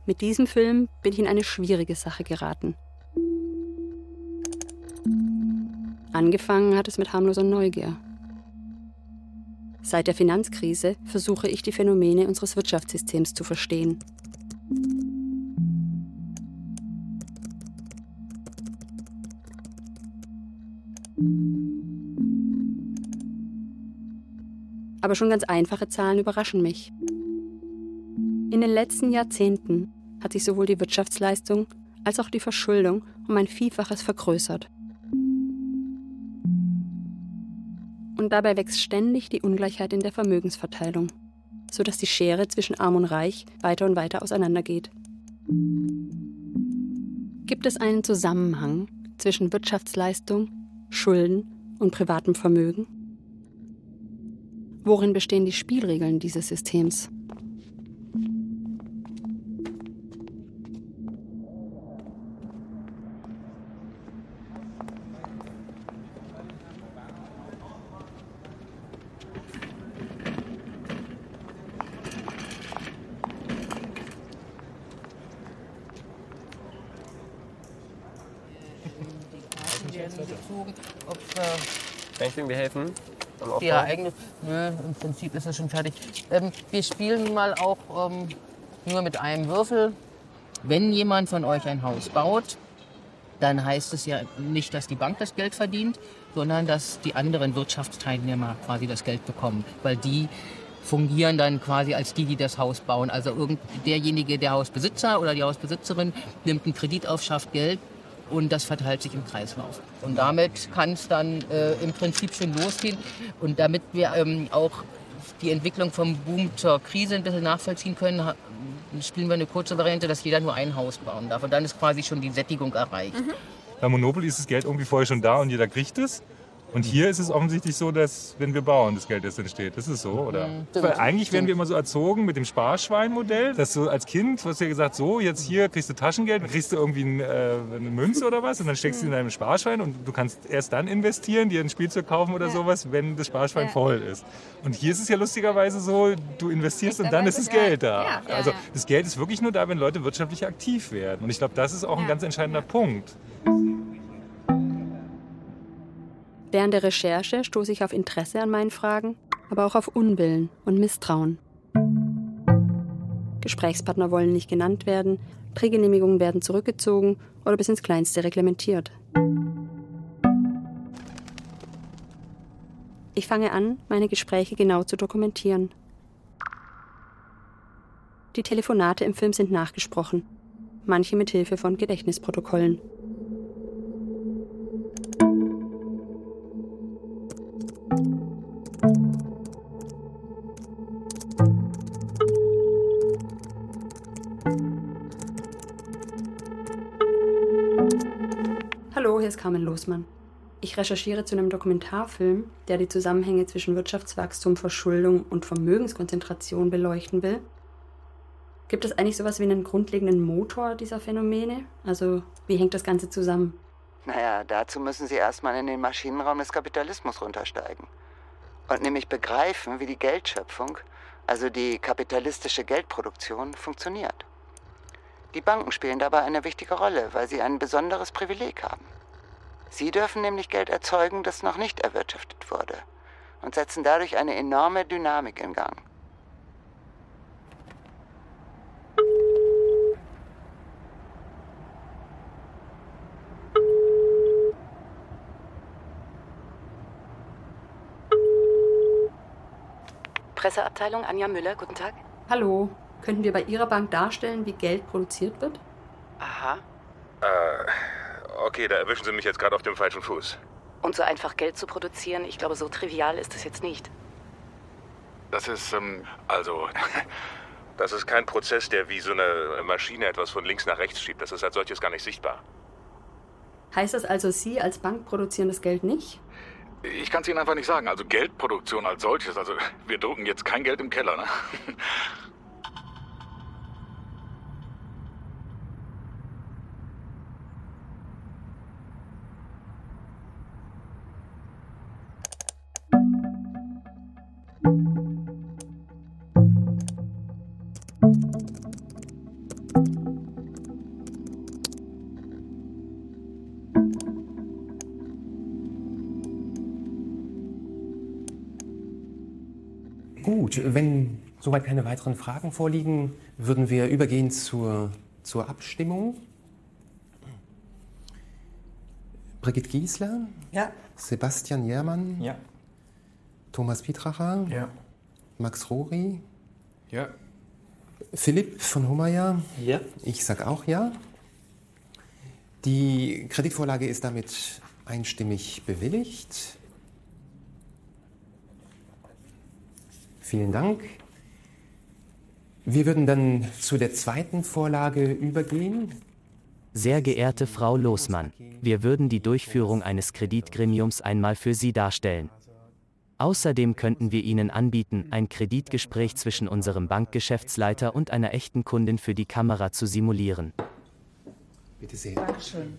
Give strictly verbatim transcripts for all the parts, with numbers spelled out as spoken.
Mit diesem Film bin ich in eine schwierige Sache geraten. Angefangen hat es mit harmloser Neugier. Seit der Finanzkrise versuche ich, die Phänomene unseres Wirtschaftssystems zu verstehen. Aber schon ganz einfache Zahlen überraschen mich. In den letzten Jahrzehnten hat sich sowohl die Wirtschaftsleistung als auch die Verschuldung um ein Vielfaches vergrößert. Und dabei wächst ständig die Ungleichheit in der Vermögensverteilung, sodass die Schere zwischen Arm und Reich weiter und weiter auseinandergeht. Gibt es einen Zusammenhang zwischen Wirtschaftsleistung, Schulden und privatem Vermögen? Worin bestehen die Spielregeln dieses Systems? Ob, äh, Kann ich irgendwie helfen? ja, eigentlich, nö, im Prinzip ist es schon fertig. Ähm, wir spielen mal auch ähm, nur mit einem Würfel. Wenn jemand von euch ein Haus baut, dann heißt es ja nicht, dass die Bank das Geld verdient, sondern dass die anderen Wirtschaftsteilnehmer quasi das Geld bekommen. Weil die fungieren dann quasi als die, die das Haus bauen. Also irgend derjenige, der Hausbesitzer oder die Hausbesitzerin, nimmt einen Kredit auf, schafft Geld. Und das verteilt sich im Kreislauf. Und damit kann es dann äh, im Prinzip schon losgehen. Und damit wir ähm, auch die Entwicklung vom Boom zur Krise ein bisschen nachvollziehen können, spielen wir eine kurze Variante, dass jeder nur ein Haus bauen darf. Und dann ist quasi schon die Sättigung erreicht. Mhm. Bei Monopoly ist das Geld irgendwie vorher schon da und jeder kriegt es. Und hier ist es offensichtlich so, dass, wenn wir bauen, das Geld erst entsteht. Das ist so, oder? Mhm, Weil eigentlich werden wir immer so erzogen mit dem Sparschwein-Modell, dass du als Kind, du hast ja gesagt, so, jetzt hier kriegst du Taschengeld, dann kriegst du irgendwie ein, äh, eine Münze oder was und dann steckst du mhm. in deinem Sparschwein und du kannst erst dann investieren, dir ein Spielzeug kaufen oder ja. sowas, wenn das Sparschwein ja. voll ist. Und hier ist es ja lustigerweise so, du investierst und dann ist das Geld da. Ja. Ja, also das Geld ist wirklich nur da, wenn Leute wirtschaftlich aktiv werden. Und ich glaube, das ist auch ein ganz entscheidender Punkt. Während der Recherche stoße ich auf Interesse an meinen Fragen, aber auch auf Unwillen und Misstrauen. Gesprächspartner wollen nicht genannt werden, Drehgenehmigungen werden zurückgezogen oder bis ins Kleinste reglementiert. Ich fange an, meine Gespräche genau zu dokumentieren. Die Telefonate im Film sind nachgesprochen, manche mit Hilfe von Gedächtnisprotokollen. Hallo, hier ist Carmen Losmann. Ich recherchiere zu einem Dokumentarfilm, der die Zusammenhänge zwischen Wirtschaftswachstum, Verschuldung und Vermögenskonzentration beleuchten will. Gibt es eigentlich sowas wie einen grundlegenden Motor dieser Phänomene? Also, wie hängt das Ganze zusammen? Naja, dazu müssen Sie erstmal in den Maschinenraum des Kapitalismus runtersteigen. Und nämlich begreifen, wie die Geldschöpfung, also die kapitalistische Geldproduktion, funktioniert. Die Banken spielen dabei eine wichtige Rolle, weil sie ein besonderes Privileg haben. Sie dürfen nämlich Geld erzeugen, das noch nicht erwirtschaftet wurde, und setzen dadurch eine enorme Dynamik in Gang. Presseabteilung, Anja Müller, guten Tag. Hallo, könnten wir bei Ihrer Bank darstellen, wie Geld produziert wird? Aha. Äh, okay, da erwischen Sie mich jetzt gerade auf dem falschen Fuß. Und so einfach Geld zu produzieren, ich glaube, so trivial ist es jetzt nicht. Das ist, ähm, also... Das ist kein Prozess, der wie so eine Maschine etwas von links nach rechts schiebt. Das ist als solches gar nicht sichtbar. Heißt das also, Sie als Bank produzieren das Geld nicht? Ich kann es Ihnen einfach nicht sagen. Also Geldproduktion als solches. Also wir drucken jetzt kein Geld im Keller, ne? Thank you. Gut, wenn soweit keine weiteren Fragen vorliegen, würden wir übergehen zur, zur Abstimmung. Brigitte Giesler? Ja. Sebastian Jermann? Ja. Thomas Pietracher? Ja. Max Rohry? Ja. Philipp von Hummeyer? Ja. Ich sag auch ja. Die Kreditvorlage ist damit einstimmig bewilligt. Vielen Dank. Wir würden dann zu der zweiten Vorlage übergehen. Sehr geehrte Frau Losmann, wir würden die Durchführung eines Kreditgremiums einmal für Sie darstellen. Außerdem könnten wir Ihnen anbieten, ein Kreditgespräch zwischen unserem Bankgeschäftsleiter und einer echten Kundin für die Kamera zu simulieren. Bitte sehr. Dankeschön.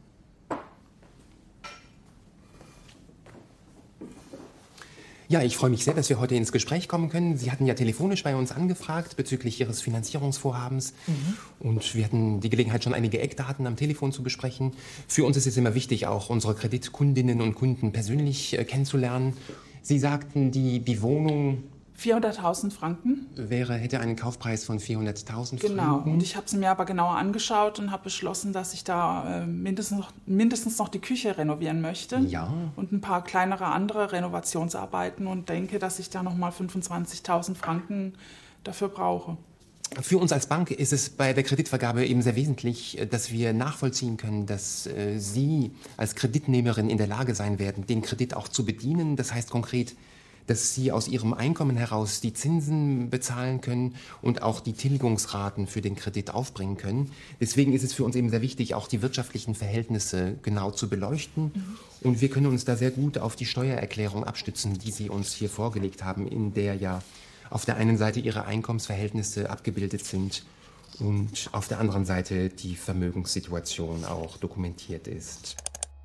Ja, ich freue mich sehr, dass wir heute ins Gespräch kommen können. Sie hatten ja telefonisch bei uns angefragt bezüglich Ihres Finanzierungsvorhabens. Mhm. Und wir hatten die Gelegenheit, schon einige Eckdaten am Telefon zu besprechen. Für uns ist es immer wichtig, auch unsere Kreditkundinnen und Kunden persönlich äh, kennenzulernen. Sie sagten, die, die Wohnung vierhunderttausend Franken. Wäre, hätte einen Kaufpreis von vierhunderttausend Franken. Genau, und ich habe es mir aber genauer angeschaut und habe beschlossen, dass ich da äh, mindestens, noch, mindestens noch die Küche renovieren möchte. Ja. Und ein paar kleinere andere Renovationsarbeiten und denke, dass ich da nochmal fünfundzwanzigtausend Franken dafür brauche. Für uns als Bank ist es bei der Kreditvergabe eben sehr wesentlich, dass wir nachvollziehen können, dass äh, Sie als Kreditnehmerin in der Lage sein werden, den Kredit auch zu bedienen. Das heißt konkret, dass Sie aus Ihrem Einkommen heraus die Zinsen bezahlen können und auch die Tilgungsraten für den Kredit aufbringen können. Deswegen ist es für uns eben sehr wichtig, auch die wirtschaftlichen Verhältnisse genau zu beleuchten. Mhm. Und wir können uns da sehr gut auf die Steuererklärung abstützen, die Sie uns hier vorgelegt haben, in der ja auf der einen Seite Ihre Einkommensverhältnisse abgebildet sind und auf der anderen Seite die Vermögenssituation auch dokumentiert ist.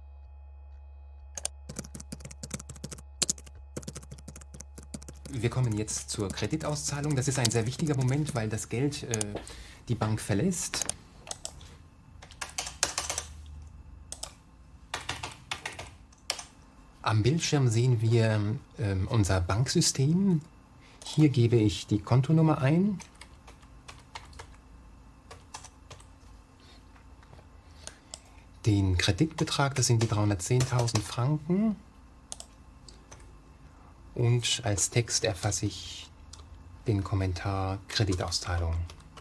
Wir kommen jetzt zur Kreditauszahlung. Das ist ein sehr wichtiger Moment, weil das Geld äh, die Bank verlässt. Am Bildschirm sehen wir äh, unser Banksystem. Hier gebe ich die Kontonummer ein. Den Kreditbetrag, das sind die dreihundertzehntausend Franken. Und als Text erfasse ich den Kommentar Kreditausteilung.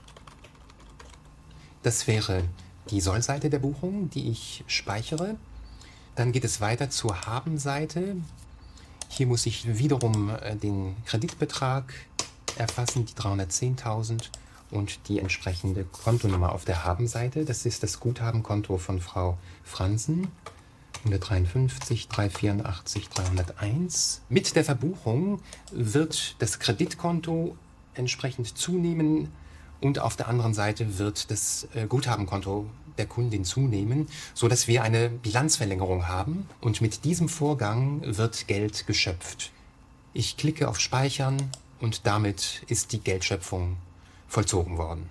Das wäre die Sollseite der Buchung, die ich speichere. Dann geht es weiter zur Habenseite. Hier muss ich wiederum den Kreditbetrag erfassen, die dreihundertzehntausend und die entsprechende Kontonummer auf der Habenseite. Das ist das Guthabenkonto von Frau Franzen. hundertdreiundfünfzig, dreihundertvierundachtzig, dreihunderteins. Mit der Verbuchung wird das Kreditkonto entsprechend zunehmen und auf der anderen Seite wird das Guthabenkonto der Kundin zunehmen, sodass wir eine Bilanzverlängerung haben und mit diesem Vorgang wird Geld geschöpft. Ich klicke auf Speichern und damit ist die Geldschöpfung vollzogen worden.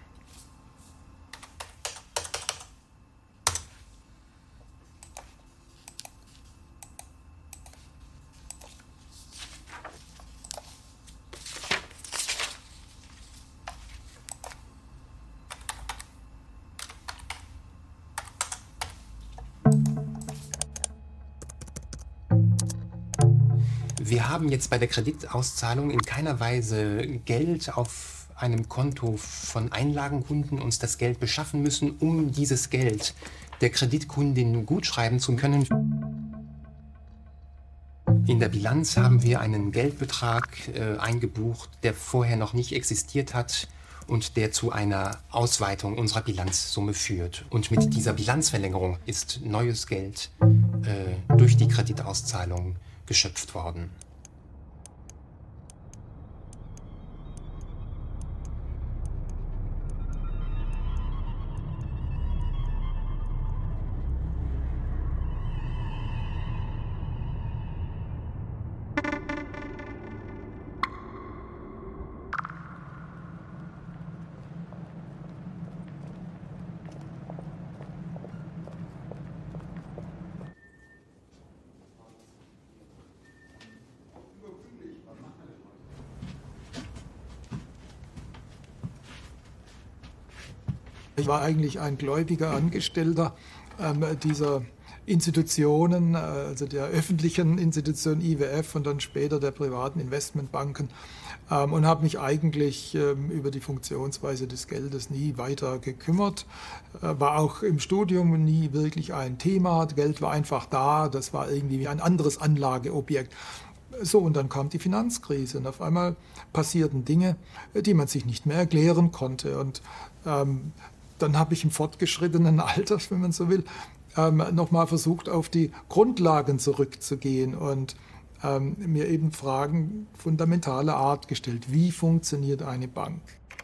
Wir haben jetzt bei der Kreditauszahlung in keiner Weise Geld auf einem Konto von Einlagenkunden uns das Geld beschaffen müssen, um dieses Geld der Kreditkundin gutschreiben zu können. In der Bilanz haben wir einen Geldbetrag äh, eingebucht, der vorher noch nicht existiert hat und der zu einer Ausweitung unserer Bilanzsumme führt. Und mit dieser Bilanzverlängerung ist neues Geld äh, durch die Kreditauszahlung geschöpft worden. Ich war eigentlich ein gläubiger Angestellter ähm, dieser Institutionen, also der öffentlichen Institution I W F und dann später der privaten Investmentbanken ähm, und habe mich eigentlich ähm, über die Funktionsweise des Geldes nie weiter gekümmert. Äh, war auch im Studium nie wirklich ein Thema. Geld war einfach da, das war irgendwie ein anderes Anlageobjekt. So, und dann kam die Finanzkrise und auf einmal passierten Dinge, die man sich nicht mehr erklären konnte. Und ähm, dann habe ich im fortgeschrittenen Alter, wenn man so will, ähm, nochmal versucht, auf die Grundlagen zurückzugehen und ähm, mir eben Fragen fundamentaler Art gestellt. Wie funktioniert eine Bank?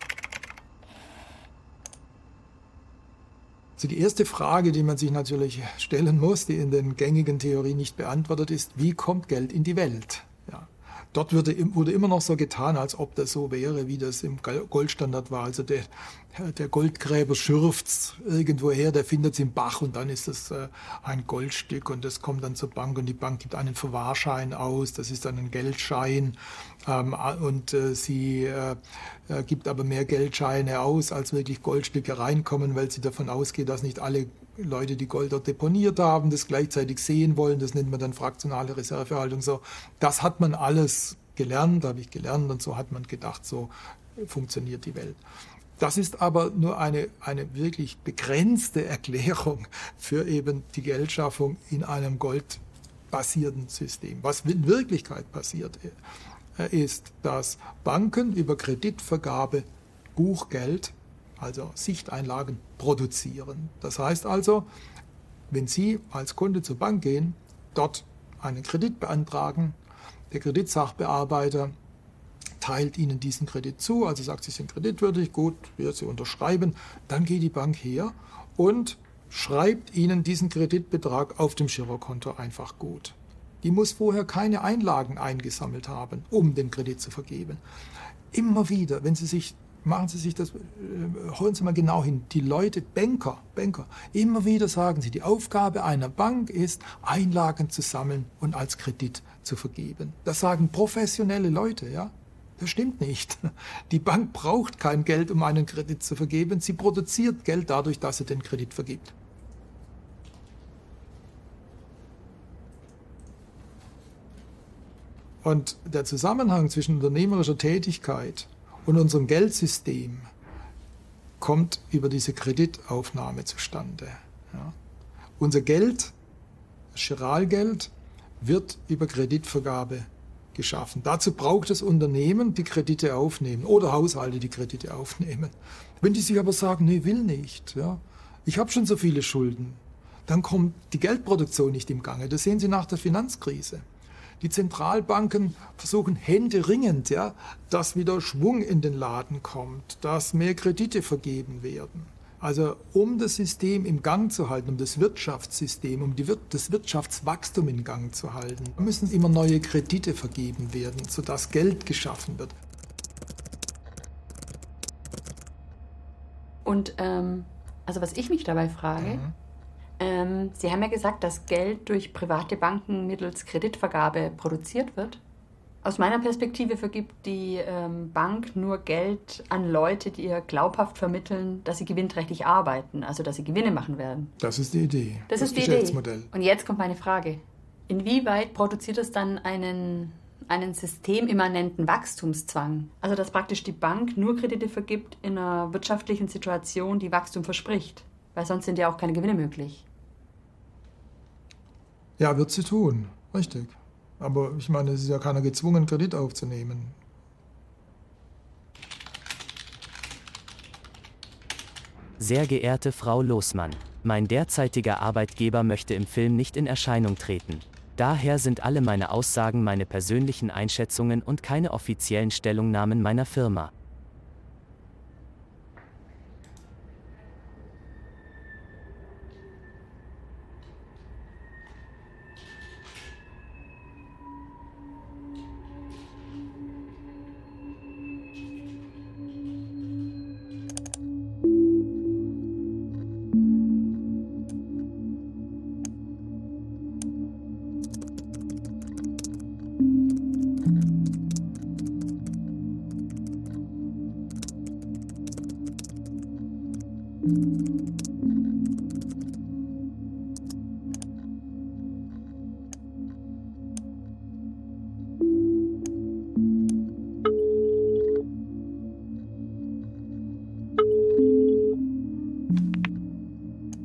Also die erste Frage, die man sich natürlich stellen muss, die in den gängigen Theorien nicht beantwortet ist, wie kommt Geld in die Welt? Ja. Dort wurde, wurde immer noch so getan, als ob das so wäre, wie das im Goldstandard war. Also der, der Goldgräber schürft irgendwoher, der findet es im Bach und dann ist das äh, ein Goldstück und das kommt dann zur Bank und die Bank gibt einen Verwahrschein aus, das ist dann ein Geldschein ähm, und äh, sie äh, äh, gibt aber mehr Geldscheine aus, als wirklich Goldstücke reinkommen, weil sie davon ausgeht, dass nicht alle Leute, die Gold dort deponiert haben, das gleichzeitig sehen wollen, das nennt man dann fraktionale Reservehaltung. So, das hat man alles gelernt, habe ich gelernt und so hat man gedacht, so funktioniert die Welt. Das ist aber nur eine, eine wirklich begrenzte Erklärung für eben die Geldschaffung in einem goldbasierten System. Was in Wirklichkeit passiert ist, dass Banken über Kreditvergabe Buchgeld, also Sichteinlagen, produzieren. Das heißt also, wenn Sie als Kunde zur Bank gehen, dort einen Kredit beantragen, der Kreditsachbearbeiter teilt Ihnen diesen Kredit zu, also sagt, Sie sind kreditwürdig, gut, wir Sie unterschreiben, dann geht die Bank her und schreibt Ihnen diesen Kreditbetrag auf dem Girokonto einfach gut. Die muss vorher keine Einlagen eingesammelt haben, um den Kredit zu vergeben. Immer wieder, wenn Sie sich Machen Sie sich das, äh, holen Sie mal genau hin. Die Leute, Banker, Banker, immer wieder sagen sie, die Aufgabe einer Bank ist, Einlagen zu sammeln und als Kredit zu vergeben. Das sagen professionelle Leute, ja. Das stimmt nicht. Die Bank braucht kein Geld, um einen Kredit zu vergeben. Sie produziert Geld dadurch, dass sie den Kredit vergibt. Und der Zusammenhang zwischen unternehmerischer Tätigkeit und unserem Geldsystem kommt über diese Kreditaufnahme zustande. Ja. Unser Geld, das Giralgeld, wird über Kreditvergabe geschaffen. Dazu braucht es Unternehmen, die Kredite aufnehmen oder Haushalte, die Kredite aufnehmen. Wenn die sich aber sagen, nee, will nicht, ja, ich habe schon so viele Schulden, dann kommt die Geldproduktion nicht im Gange. Das sehen Sie nach der Finanzkrise. Die Zentralbanken versuchen händeringend, ja, dass wieder Schwung in den Laden kommt, dass mehr Kredite vergeben werden. Also um das System im Gang zu halten, um das Wirtschaftssystem, um die Wir- das Wirtschaftswachstum in Gang zu halten, müssen immer neue Kredite vergeben werden, sodass Geld geschaffen wird. Und ähm, also was ich mich dabei frage, mhm. ähm, Sie haben ja gesagt, dass Geld durch private Banken mittels Kreditvergabe produziert wird. Aus meiner Perspektive vergibt die ähm, Bank nur Geld an Leute, die ihr glaubhaft vermitteln, dass sie gewinnträchtig arbeiten, also dass sie Gewinne machen werden. Das ist die Idee. Das, das ist die Geschäftsmodell. Idee. Und jetzt kommt meine Frage. Inwieweit produziert es dann einen, einen systemimmanenten Wachstumszwang? Also dass praktisch die Bank nur Kredite vergibt in einer wirtschaftlichen Situation, die Wachstum verspricht. Weil sonst sind ja auch keine Gewinne möglich. Ja, wird sie tun. Richtig. Aber ich meine, es ist ja keiner gezwungen, Kredit aufzunehmen. Sehr geehrte Frau Losmann, mein derzeitiger Arbeitgeber möchte im Film nicht in Erscheinung treten. Daher sind alle meine Aussagen meine persönlichen Einschätzungen und keine offiziellen Stellungnahmen meiner Firma.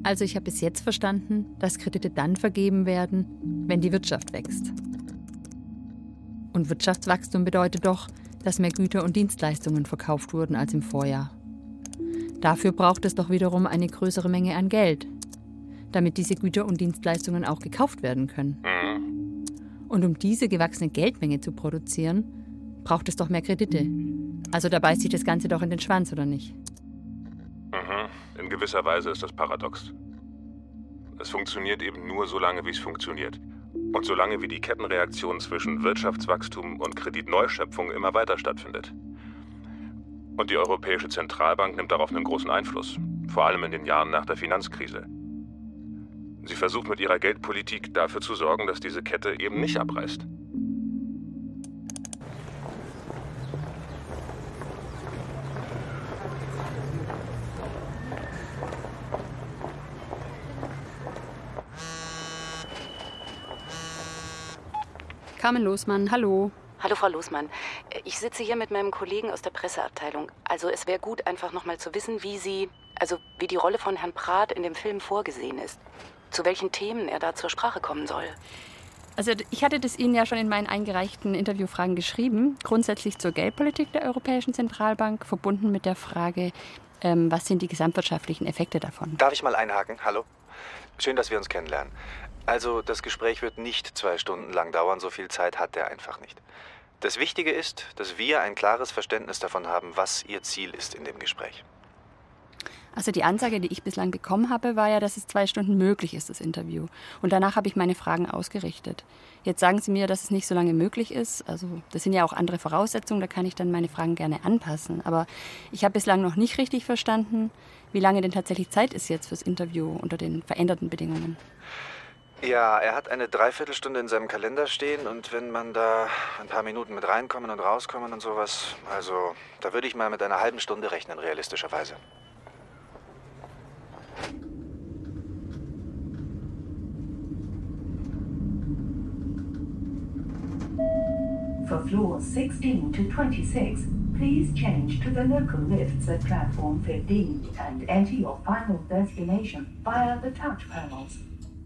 Also ich habe bis jetzt verstanden, dass Kredite dann vergeben werden, wenn die Wirtschaft wächst. Und Wirtschaftswachstum bedeutet doch, dass mehr Güter und Dienstleistungen verkauft wurden als im Vorjahr. Dafür braucht es doch wiederum eine größere Menge an Geld, damit diese Güter und Dienstleistungen auch gekauft werden können. Und um diese gewachsene Geldmenge zu produzieren, braucht es doch mehr Kredite. Also da beißt sich das Ganze doch in den Schwanz, oder nicht? Mhm. In gewisser Weise ist das paradox. Es funktioniert eben nur so lange, wie es funktioniert. Und solange wie die Kettenreaktion zwischen Wirtschaftswachstum und Kreditneuschöpfung immer weiter stattfindet. Und die Europäische Zentralbank nimmt darauf einen großen Einfluss, vor allem in den Jahren nach der Finanzkrise. Sie versucht mit ihrer Geldpolitik dafür zu sorgen, dass diese Kette eben nicht abreißt. Carmen Losmann, hallo. Hallo Frau Losmann. Ich sitze hier mit meinem Kollegen aus der Presseabteilung. Also es wäre gut, einfach noch mal zu wissen, wie Sie, also wie die Rolle von Herrn Prath in dem Film vorgesehen ist. Zu welchen Themen er da zur Sprache kommen soll. Also ich hatte das Ihnen ja schon in meinen eingereichten Interviewfragen geschrieben. Grundsätzlich zur Geldpolitik der Europäischen Zentralbank, verbunden mit der Frage, ähm, was sind die gesamtwirtschaftlichen Effekte davon? Darf ich mal einhaken? Hallo? Schön, dass wir uns kennenlernen. Also, das Gespräch wird nicht zwei Stunden lang dauern, so viel Zeit hat er einfach nicht. Das Wichtige ist, dass wir ein klares Verständnis davon haben, was Ihr Ziel ist in dem Gespräch. Also die Ansage, die ich bislang bekommen habe, war ja, dass es zwei Stunden möglich ist, das Interview. Und danach habe ich meine Fragen ausgerichtet. Jetzt sagen Sie mir, dass es nicht so lange möglich ist. Also das sind ja auch andere Voraussetzungen, da kann ich dann meine Fragen gerne anpassen. Aber ich habe bislang noch nicht richtig verstanden, wie lange denn tatsächlich Zeit ist jetzt fürs Interview unter den veränderten Bedingungen. Ja, er hat eine Dreiviertelstunde in seinem Kalender stehen und wenn man da ein paar Minuten mit reinkommen und rauskommen und sowas, also da würde ich mal mit einer halben Stunde rechnen, realistischerweise. For floors sixteen to twenty-six, please change to the local lifts at platform fifteen and enter your final destination via the touch panels.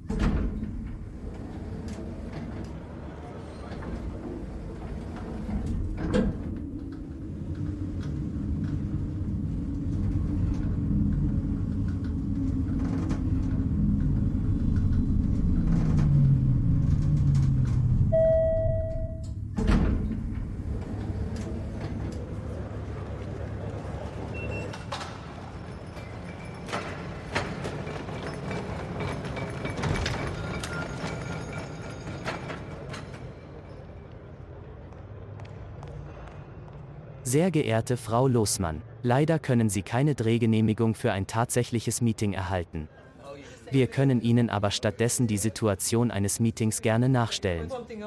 Sehr geehrte Frau Losmann, leider können Sie keine Drehgenehmigung für ein tatsächliches Meeting erhalten. Wir können Ihnen aber stattdessen die Situation eines Meetings gerne nachstellen.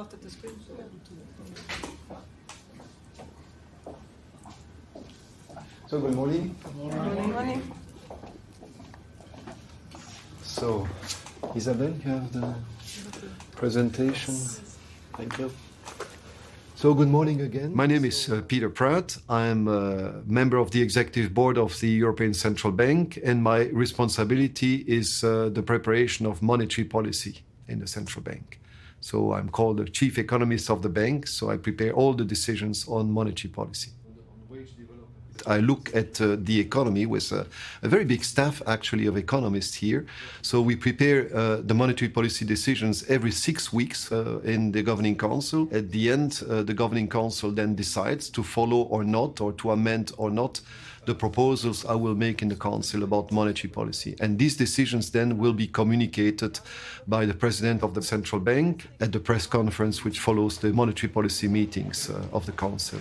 So, good morning. Good morning. So, Isabel, you have the presentation. Thank you. So, good morning again. My name is uh, Peter Pratt. I'm a member of the executive board of the European Central Bank, and my responsibility is uh, the preparation of monetary policy in the central bank. So I'm called the chief economist of the bank, so I prepare all the decisions on monetary policy. I look at uh, the economy with a, a very big staff, actually, of economists here. So we prepare uh, the monetary policy decisions every six weeks uh, in the Governing Council. At the end, uh, the Governing Council then decides to follow or not, or to amend or not, the proposals I will make in the Council about monetary policy. And these decisions then will be communicated by the President of the Central Bank at the press conference which follows the monetary policy meetings uh, of the Council.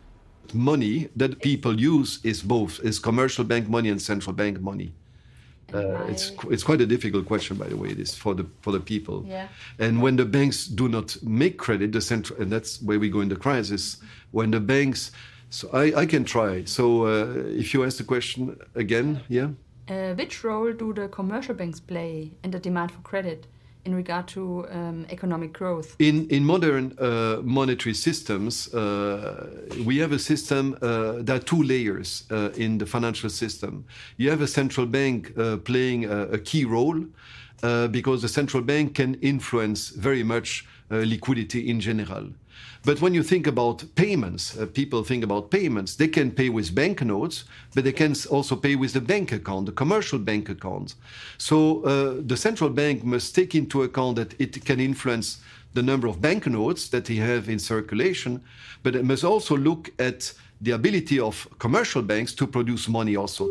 Money that people use is both, is commercial bank money and central bank money. Uh, it's it's quite a difficult question, by the way. It is for the for the people. Yeah. And when the banks do not make credit, the central, and that's where we go in the crisis. When the banks, so I, I can try. So uh, if you ask the question again, yeah. Uh, which role do the commercial banks play in the demand for credit in regard to um, economic growth? In in modern uh, monetary systems, uh, we have a system. Uh, there are two layers uh, in the financial system. You have a central bank uh, playing a, a key role uh, because the central bank can influence very much uh, liquidity in general. But when you think about payments, uh, people think about payments, they can pay with banknotes, but they can also pay with the bank account, the commercial bank account. So uh, the central bank must take into account that it can influence the number of banknotes that they have in circulation, but it must also look at the ability of commercial banks to produce money also.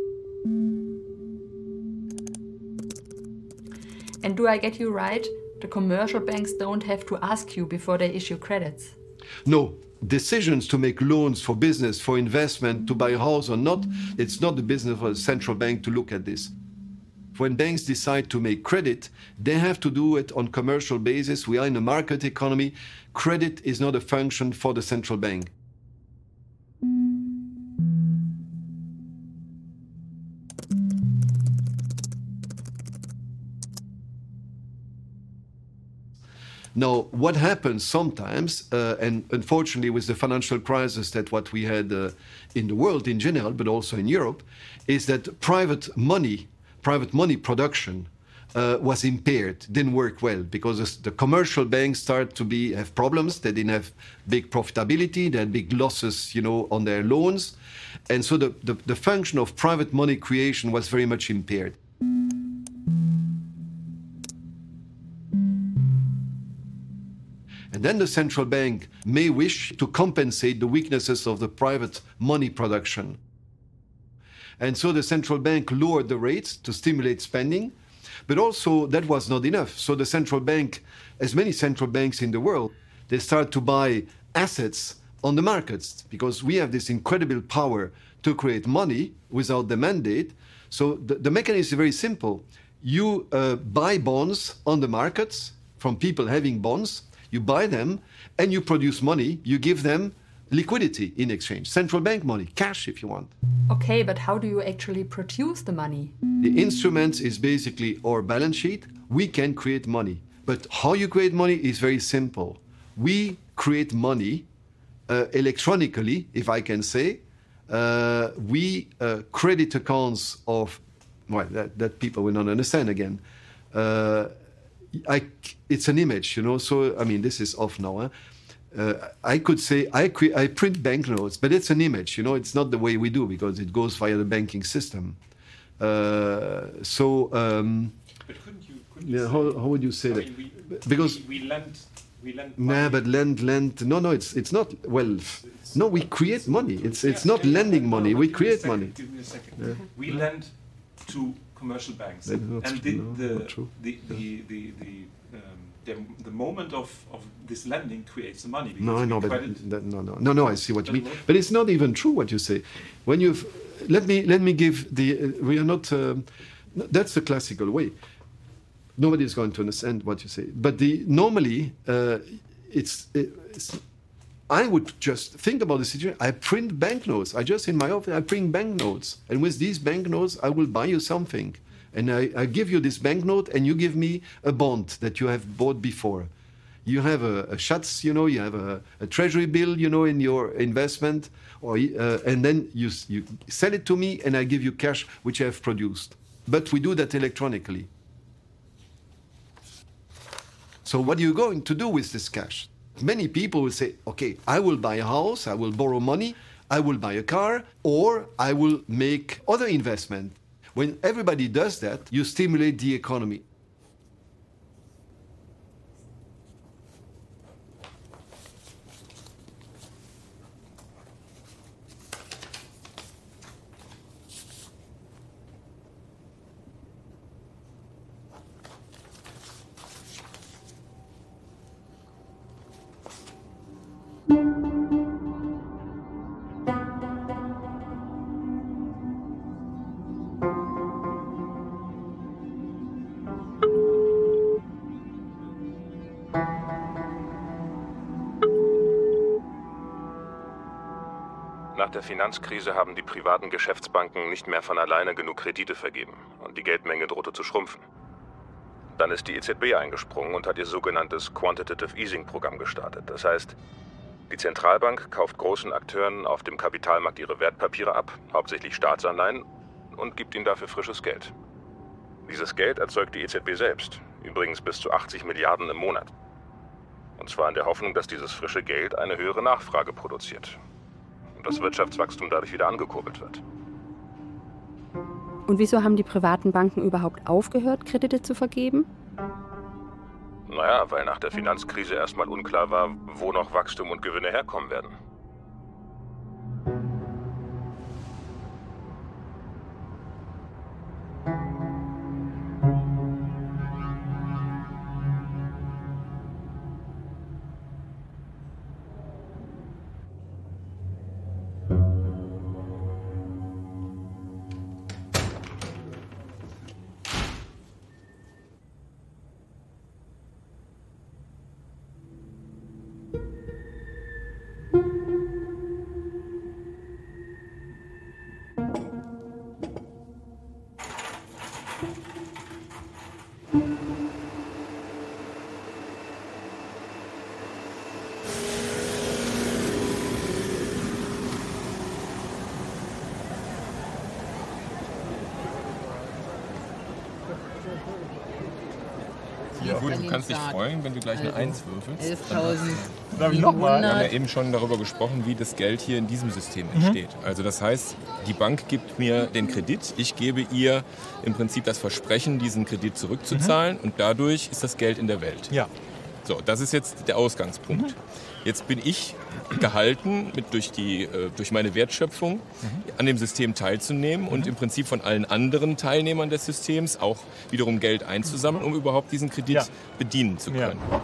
And do I get you right? The commercial banks don't have to ask you before they issue credits? No. Decisions to make loans for business, for investment, to buy a house or not, it's not the business of a central bank to look at this. When banks decide to make credit, they have to do it on commercial basis. We are in a market economy. Credit is not a function for the central bank. Now, what happens sometimes, uh, and unfortunately with the financial crisis that what we had uh, in the world in general, but also in Europe, is that private money, private money production uh, was impaired, didn't work well, because the commercial banks started to be have problems. They didn't have big profitability, they had big losses, you know, on their loans. And so the, the, the function of private money creation was very much impaired. And then the central bank may wish to compensate the weaknesses of the private money production. And so the central bank lowered the rates to stimulate spending, but also that was not enough. So the central bank, as many central banks in the world, they start to buy assets on the markets because we have this incredible power to create money without the mandate. So the, the mechanism is very simple. You uh, buy bonds on the markets from people having bonds. You buy them and you produce money. You give them liquidity in exchange. Central bank money, cash if you want. Okay, but how do you actually produce the money? The instrument is basically our balance sheet. We can create money. But how you create money is very simple. We create money uh, electronically, if I can say. Uh, we uh, credit accounts of, well, that, that people will not understand again. Uh, I, it's an image, you know, so, I mean, this is off now. Huh? Uh, I could say I, cre I print banknotes, but it's an image, you know, it's not the way we do because it goes via the banking system. Uh, so, um, but couldn't you, couldn't you yeah, say, how, how would you say I that? mean, we, because we, we lend, we lend Nah, but lend, lend, no, no, it's, it's not, well, it's, no, we create money. It's, it's yeah, not yeah, lending money, no, we create second, money. Give me a second. Yeah. We lend to commercial banks. And the, no, the, the, the, the, the Um, the, the moment of, of this lending creates the money. No, no, but that, no, no, no, no. I see what you mean, work. But it's not even true what you say. When you've let me let me give the uh, we are not. Um, that's the classical way. Nobody is going to understand what you say. But the normally uh, it's, it's. I would just think about the situation. I print banknotes. I just in my office I print banknotes, and with these banknotes I will buy you something. And I, I give you this banknote, and you give me a bond that you have bought before. You have a, a Schatz, you know, you have a, a treasury bill, you know, in your investment, or uh, and then you, you sell it to me, and I give you cash, which I have produced. But we do that electronically. So what are you going to do with this cash? Many people will say, okay, I will buy a house, I will borrow money, I will buy a car, or I will make other investment. When everybody does that, you stimulate the economy. Nach der Finanzkrise haben die privaten Geschäftsbanken nicht mehr von alleine genug Kredite vergeben und die Geldmenge drohte zu schrumpfen. Dann ist die E Z B eingesprungen und hat ihr sogenanntes Quantitative Easing-Programm gestartet. Das heißt, die Zentralbank kauft großen Akteuren auf dem Kapitalmarkt ihre Wertpapiere ab, hauptsächlich Staatsanleihen, und gibt ihnen dafür frisches Geld. Dieses Geld erzeugt die E Z B selbst, übrigens bis zu achtzig Milliarden im Monat. Und zwar in der Hoffnung, dass dieses frische Geld eine höhere Nachfrage produziert und das Wirtschaftswachstum dadurch wieder angekurbelt wird. Und wieso haben die privaten Banken überhaupt aufgehört, Kredite zu vergeben? Naja, weil nach der Finanzkrise erstmal unklar war, wo noch Wachstum und Gewinne herkommen werden. Ja, gut, du kannst dich freuen, wenn du gleich eine eins würfelst. elftausend. Darf ich nochmal? Wir haben ja eben schon darüber gesprochen, wie das Geld hier in diesem System entsteht. Mhm. Also das heißt, die Bank gibt mir den Kredit, ich gebe ihr im Prinzip das Versprechen, diesen Kredit zurückzuzahlen, mhm. und dadurch ist das Geld in der Welt. Ja. So, das ist jetzt der Ausgangspunkt. Mhm. Jetzt bin ich gehalten, mit durch, die, äh, durch meine Wertschöpfung mhm. an dem System teilzunehmen mhm. und im Prinzip von allen anderen Teilnehmern des Systems auch wiederum Geld einzusammeln, um überhaupt diesen Kredit ja. bedienen zu können. Ja.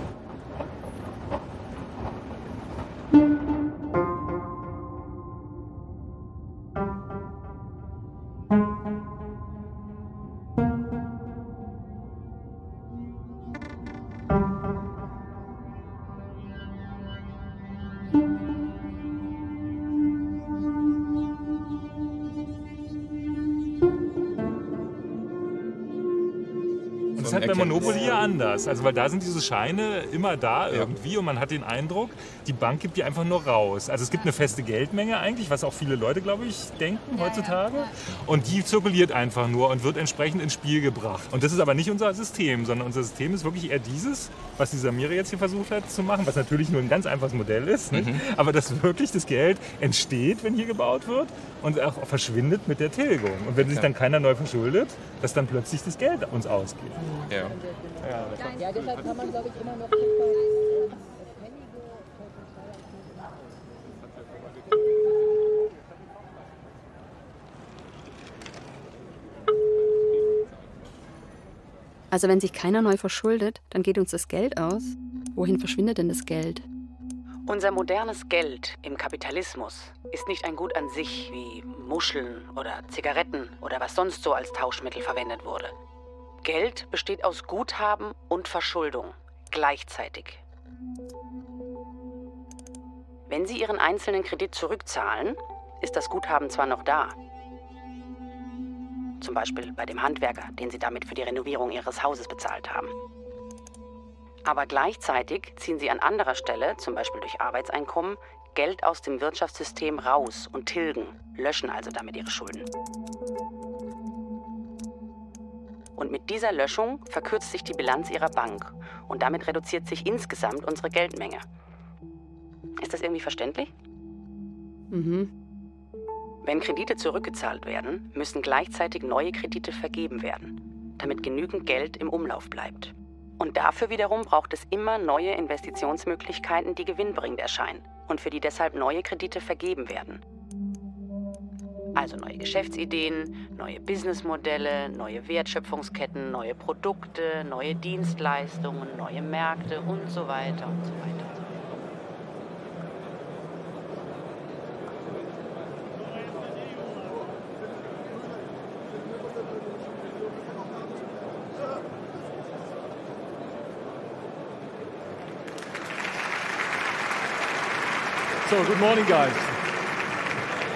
Das ist halt bei Monopoly ja anders. Also, weil da sind diese Scheine immer da irgendwie und man hat den Eindruck, die Bank gibt die einfach nur raus. Also es gibt eine feste Geldmenge eigentlich, was auch viele Leute, glaube ich, denken heutzutage. Und die zirkuliert einfach nur und wird entsprechend ins Spiel gebracht. Und das ist aber nicht unser System, sondern unser System ist wirklich eher dieses, was die Samira jetzt hier versucht hat zu machen, was natürlich nur ein ganz einfaches Modell ist. Mhm. Aber dass wirklich das Geld entsteht, wenn hier gebaut wird und auch verschwindet mit der Tilgung. Und wenn sich dann keiner neu verschuldet, dass dann plötzlich das Geld uns ausgeht. Ja. Ja, ja, deshalb kann man, glaube ich, immer noch... Also wenn sich keiner neu verschuldet, dann geht uns das Geld aus. Wohin verschwindet denn das Geld? Unser modernes Geld im Kapitalismus ist nicht ein Gut an sich wie Muscheln oder Zigaretten oder was sonst so als Tauschmittel verwendet wurde. Geld besteht aus Guthaben und Verschuldung gleichzeitig. Wenn Sie Ihren einzelnen Kredit zurückzahlen, ist das Guthaben zwar noch da. Zum Beispiel bei dem Handwerker, den Sie damit für die Renovierung Ihres Hauses bezahlt haben. Aber gleichzeitig ziehen Sie an anderer Stelle, zum Beispiel durch Arbeitseinkommen, Geld aus dem Wirtschaftssystem raus und tilgen, löschen also damit Ihre Schulden. Und mit dieser Löschung verkürzt sich die Bilanz Ihrer Bank und damit reduziert sich insgesamt unsere Geldmenge. Ist das irgendwie verständlich? Mhm. Wenn Kredite zurückgezahlt werden, müssen gleichzeitig neue Kredite vergeben werden, damit genügend Geld im Umlauf bleibt. Und dafür wiederum braucht es immer neue Investitionsmöglichkeiten, die gewinnbringend erscheinen und für die deshalb neue Kredite vergeben werden. Also neue Geschäftsideen, neue Businessmodelle, neue Wertschöpfungsketten, neue Produkte, neue Dienstleistungen, neue Märkte und so weiter und so weiter. So, good morning, guys.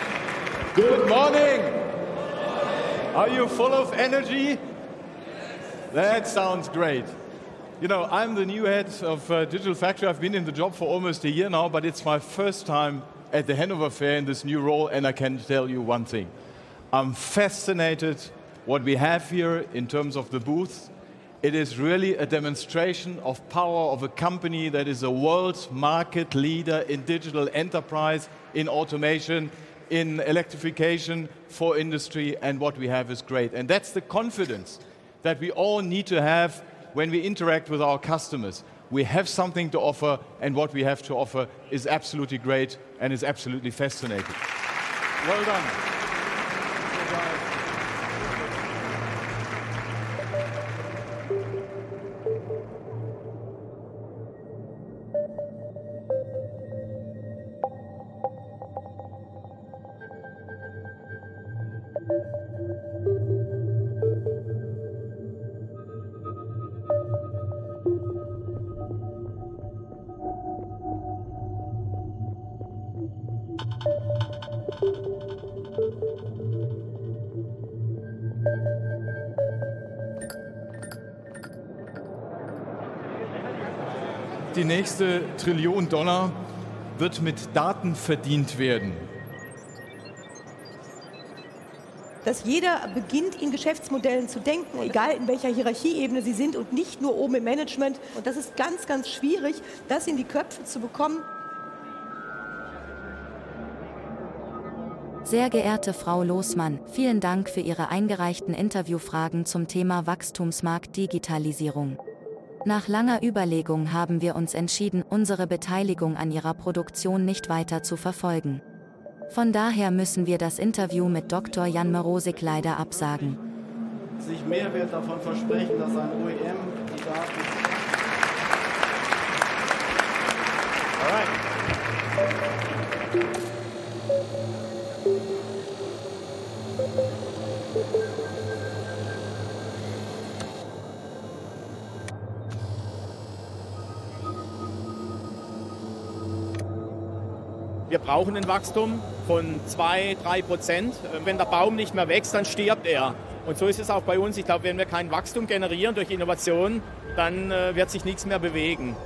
Good morning. Are you full of energy? That sounds great. You know, I'm the new head of uh, Digital Factory. I've been in the job for almost a year now, but it's my first time at the Hanover Fair in this new role, and I can tell you one thing. I'm fascinated what we have here in terms of the booth. It is really a demonstration of power of a company that is a world market leader in digital enterprise, in automation, in electrification for industry, and what we have is great. And that's the confidence that we all need to have when we interact with our customers. We have something to offer, and what we have to offer is absolutely great and is absolutely fascinating. Well done. Die nächste Trillion Dollar wird mit Daten verdient werden. Dass jeder beginnt, in Geschäftsmodellen zu denken, egal in welcher Hierarchieebene sie sind und nicht nur oben im Management. Und das ist ganz, ganz schwierig, das in die Köpfe zu bekommen. Sehr geehrte Frau Losmann, vielen Dank für Ihre eingereichten Interviewfragen zum Thema Wachstumsmarkt Digitalisierung. Nach langer Überlegung haben wir uns entschieden, unsere Beteiligung an Ihrer Produktion nicht weiter zu verfolgen. Von daher müssen wir das Interview mit Doktor Jan Mrosik leider absagen. Sich Mehrwert davon versprechen, dass ein O E M die Daten... Alright. Wir brauchen ein Wachstum von zwei, drei Prozent. Wenn der Baum nicht mehr wächst, dann stirbt er. Und so ist es auch bei uns. Ich glaube, wenn wir kein Wachstum generieren durch Innovation, dann äh, wird sich nichts mehr bewegen.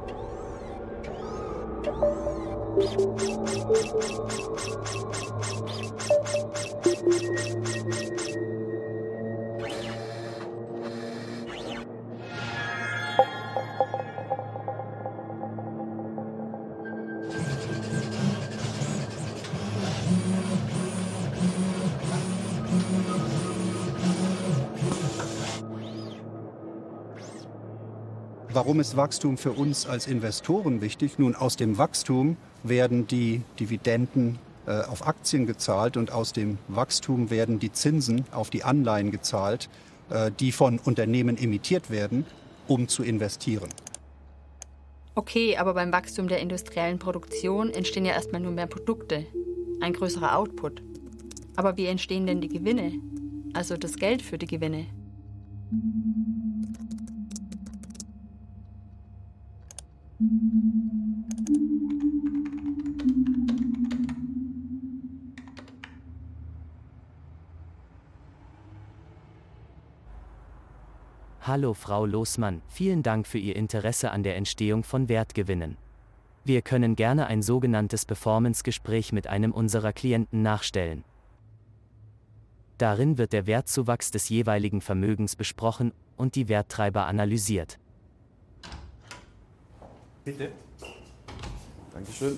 Warum ist Wachstum für uns als Investoren wichtig? Nun, aus dem Wachstum werden die Dividenden äh, auf Aktien gezahlt und aus dem Wachstum werden die Zinsen auf die Anleihen gezahlt, äh, die von Unternehmen emittiert werden, um zu investieren. Okay, aber beim Wachstum der industriellen Produktion entstehen ja erstmal nur mehr Produkte, ein größerer Output. Aber wie entstehen denn die Gewinne? Also das Geld für die Gewinne? Hallo Frau Losmann, vielen Dank für Ihr Interesse an der Entstehung von Wertgewinnen. Wir können gerne ein sogenanntes Performance-Gespräch mit einem unserer Klienten nachstellen. Darin wird der Wertzuwachs des jeweiligen Vermögens besprochen und die Werttreiber analysiert. Bitte. Dankeschön.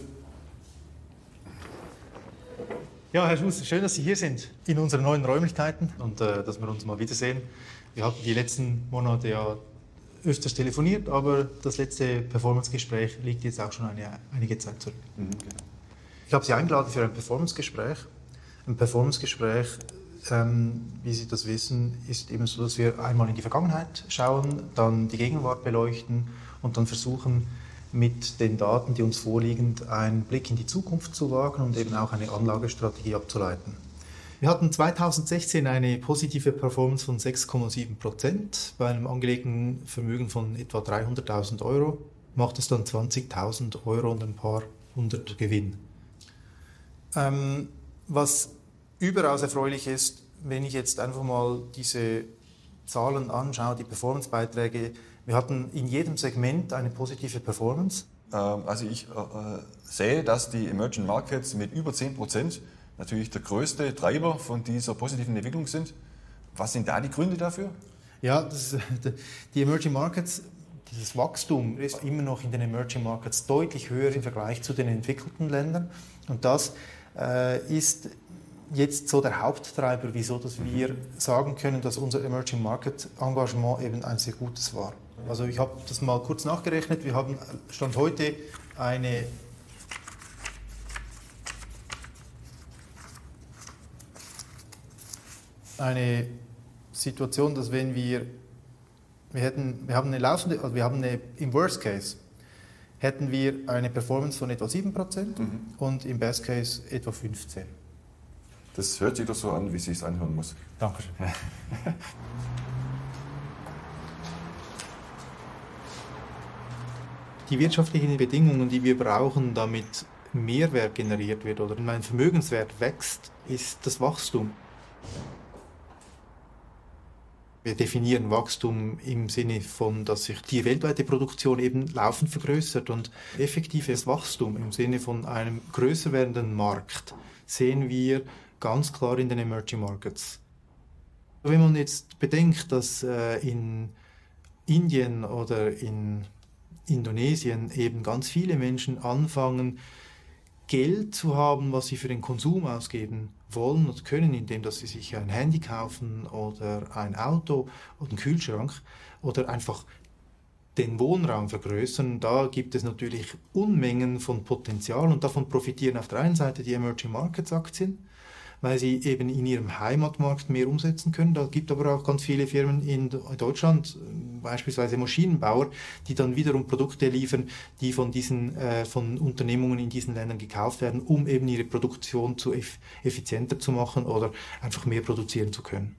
Ja, Herr Schuster, schön, dass Sie hier sind in unseren neuen Räumlichkeiten und äh, dass wir uns mal wiedersehen. Wir hatten die letzten Monate ja öfters telefoniert, aber das letzte Performance-Gespräch liegt jetzt auch schon eine, einige Zeit zurück. Mhm, genau. Ich habe Sie eingeladen für ein Performance-Gespräch. Ein Performance-Gespräch, ähm, wie Sie das wissen, ist eben so, dass wir einmal in die Vergangenheit schauen, dann die Gegenwart beleuchten und dann versuchen, mit den Daten, die uns vorliegen, einen Blick in die Zukunft zu wagen und eben auch eine Anlagestrategie abzuleiten. Wir hatten zweitausendsechzehn eine positive Performance von sechs Komma sieben Prozent. Bei einem angelegten Vermögen von etwa dreihunderttausend Euro macht es dann zwanzigtausend Euro und ein paar hundert Gewinn. Ähm, was überaus erfreulich ist, wenn ich jetzt einfach mal diese Zahlen anschaue, die Performance-Beiträge. Wir hatten in jedem Segment eine positive Performance. Also ich äh, sehe, dass die Emerging Markets mit über zehn Prozent natürlich der größte Treiber von dieser positiven Entwicklung sind. Was sind da die Gründe dafür? Ja, das, die Emerging Markets, dieses Wachstum ist immer noch in den Emerging Markets deutlich höher im Vergleich zu den entwickelten Ländern. Und das äh, ist jetzt so der Haupttreiber, wieso dass wir sagen können, dass unser Emerging Market Engagement eben ein sehr gutes war. Also ich habe das mal kurz nachgerechnet. Wir haben Stand heute eine eine Situation, dass wenn wir wir hätten wir haben eine laufende, also wir haben eine im Worst Case hätten wir eine Performance von etwa sieben Prozent mhm. und im Best Case etwa fünfzehn. Das hört sich doch so an, wie es sich anhören muss. Dankeschön. Die wirtschaftlichen Bedingungen, die wir brauchen, damit Mehrwert generiert wird oder mein Vermögenswert wächst, ist das Wachstum. Wir definieren Wachstum im Sinne von, dass sich die weltweite Produktion eben laufend vergrößert, und effektives Wachstum im Sinne von einem größer werdenden Markt sehen wir ganz klar in den Emerging Markets. Wenn man jetzt bedenkt, dass äh, in Indien oder in Indonesien eben ganz viele Menschen anfangen, Geld zu haben, was sie für den Konsum ausgeben wollen und können, indem dass sie sich ein Handy kaufen oder ein Auto oder einen Kühlschrank oder einfach den Wohnraum vergrößern, da gibt es natürlich Unmengen von Potenzial, und davon profitieren auf der einen Seite die Emerging Markets Aktien, weil sie eben in ihrem Heimatmarkt mehr umsetzen können. Da gibt aber auch ganz viele Firmen in Deutschland, beispielsweise Maschinenbauer, die dann wiederum Produkte liefern, die von diesen äh, von Unternehmungen in diesen Ländern gekauft werden, um eben ihre Produktion zu eff- effizienter zu machen oder einfach mehr produzieren zu können.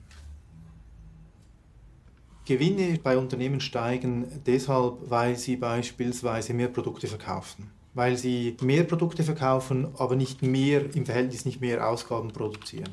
Gewinne bei Unternehmen steigen deshalb, weil sie beispielsweise mehr Produkte verkaufen. Weil sie mehr Produkte verkaufen, aber nicht mehr, im Verhältnis nicht mehr Ausgaben produzieren.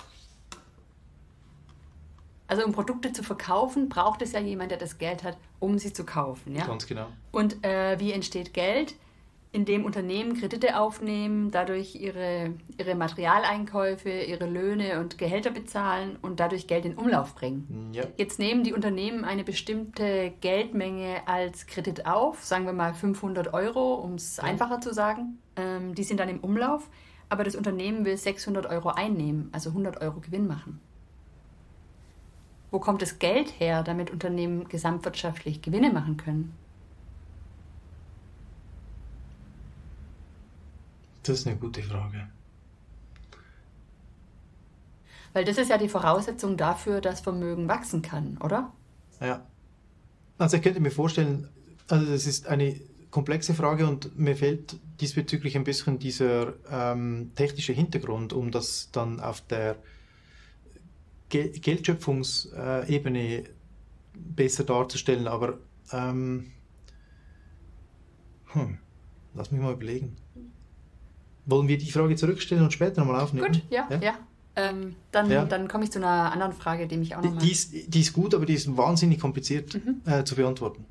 Also um Produkte zu verkaufen, braucht es ja jemand, der das Geld hat, um sie zu kaufen. Ja? Ganz genau. Und äh, wie entsteht Geld? Indem Unternehmen Kredite aufnehmen, dadurch ihre, ihre Materialeinkäufe, ihre Löhne und Gehälter bezahlen und dadurch Geld in Umlauf bringen. Ja. Jetzt nehmen die Unternehmen eine bestimmte Geldmenge als Kredit auf, sagen wir mal fünfhundert Euro, um es ja. einfacher zu sagen. Ähm, die sind dann im Umlauf, aber das Unternehmen will sechshundert Euro einnehmen, also hundert Euro Gewinn machen. Wo kommt das Geld her, damit Unternehmen gesamtwirtschaftlich Gewinne machen können? Das ist eine gute Frage. Weil das ist ja die Voraussetzung dafür, dass Vermögen wachsen kann, oder? Ja. Also ich könnte mir vorstellen, also das ist eine komplexe Frage und mir fehlt diesbezüglich ein bisschen dieser ähm, technische Hintergrund, um das dann auf der Ge- Geldschöpfungsebene besser darzustellen. Aber ähm, hm, lass mich mal überlegen. Wollen wir die Frage zurückstellen und später nochmal aufnehmen? Gut, ja, ja. ja. Ähm, dann ja. dann komme ich zu einer anderen Frage, die mich auch nochmal... Die, die, ist, die ist gut, aber die ist wahnsinnig kompliziert mhm. äh, zu beantworten.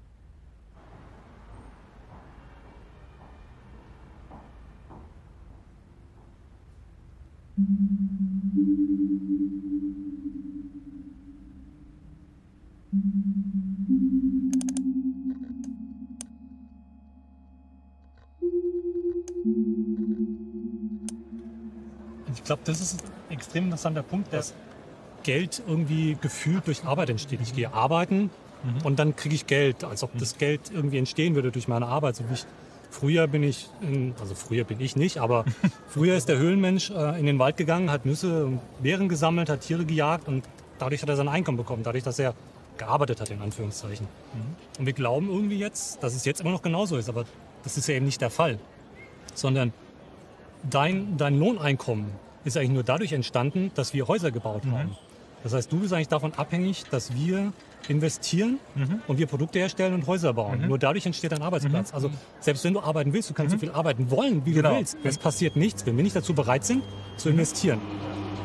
Ich glaube, das ist ein extrem interessanter Punkt, dass Geld irgendwie gefühlt durch Arbeit entsteht. Ich gehe arbeiten mhm. und dann kriege ich Geld, als ob das Geld irgendwie entstehen würde durch meine Arbeit. So wie ich, früher bin ich, in, also früher bin ich nicht, aber früher ist der Höhlenmensch äh, in den Wald gegangen, hat Nüsse und Beeren gesammelt, hat Tiere gejagt und dadurch hat er sein Einkommen bekommen, dadurch, dass er gearbeitet hat, in Anführungszeichen. Mhm. Und wir glauben irgendwie jetzt, dass es jetzt immer noch genauso ist, aber das ist ja eben nicht der Fall. Sondern dein, dein Lohneinkommen ist eigentlich nur dadurch entstanden, dass wir Häuser gebaut mhm. haben. Das heißt, du bist eigentlich davon abhängig, dass wir investieren mhm. und wir Produkte herstellen und Häuser bauen. Mhm. Nur dadurch entsteht ein Arbeitsplatz. Mhm. Also selbst wenn du arbeiten willst, du kannst mhm. so viel arbeiten wollen, wie genau. du willst. Es passiert nichts, wenn wir nicht dazu bereit sind, zu investieren.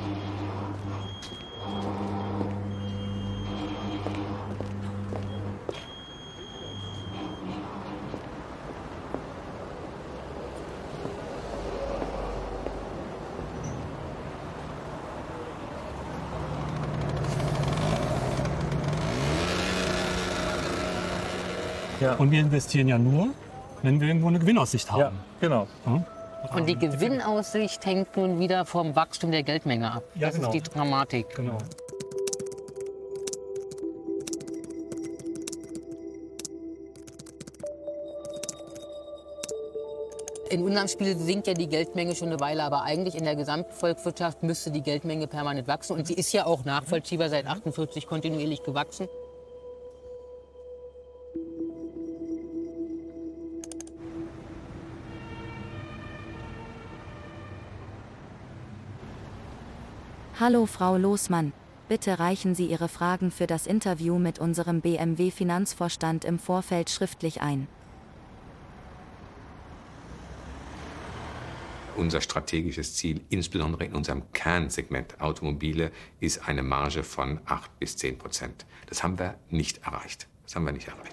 Ja. Und wir investieren ja nur, wenn wir irgendwo eine Gewinnaussicht haben. Ja, genau. Ja? Und die Gewinnaussicht hängt nun wieder vom Wachstum der Geldmenge ab. Ja, das genau. ist die Dramatik. Genau. In unserem Spiel sinkt ja die Geldmenge schon eine Weile, aber eigentlich in der Gesamtvolkswirtschaft müsste die Geldmenge permanent wachsen. Und sie ist ja auch nachvollziehbar seit achtundvierzig kontinuierlich gewachsen. Hallo Frau Losmann, bitte reichen Sie Ihre Fragen für das Interview mit unserem B M W-Finanzvorstand im Vorfeld schriftlich ein. Unser strategisches Ziel, insbesondere in unserem Kernsegment Automobile, ist eine Marge von acht bis zehn Prozent. Das haben wir nicht erreicht. Das haben wir nicht erreicht.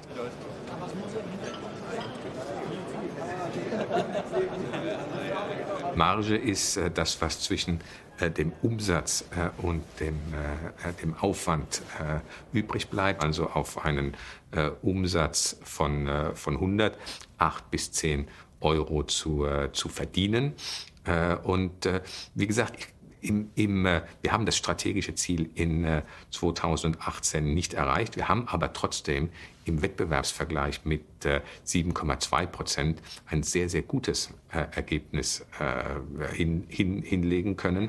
Marge ist äh, das, was zwischen äh, dem Umsatz äh, und dem, äh, dem Aufwand äh, übrig bleibt. Also auf einen äh, Umsatz von, äh, von hundert, acht bis zehn Euro zu, äh, zu verdienen. Äh, und äh, wie gesagt, ich, im, im, äh, wir haben das strategische Ziel in äh, zweitausendachtzehn nicht erreicht. Wir haben aber trotzdem im Wettbewerbsvergleich mit äh, sieben Komma zwei Prozent ein sehr, sehr gutes äh, Ergebnis äh, hin, hin, hinlegen können.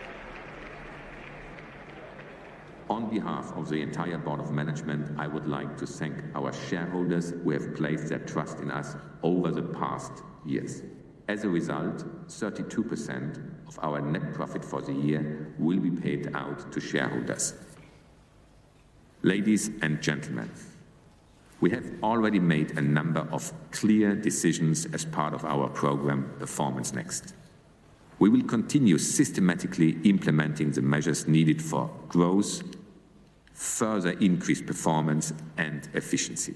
On behalf of the entire Board of Management, I would like to thank our shareholders who have placed their trust in us over the past years. As a result, thirty-two percent of our net profit for the year will be paid out to shareholders. Ladies and gentlemen, we have already made a number of clear decisions as part of our program Performance Next. We will continue systematically implementing the measures needed for growth, further increased performance and efficiency.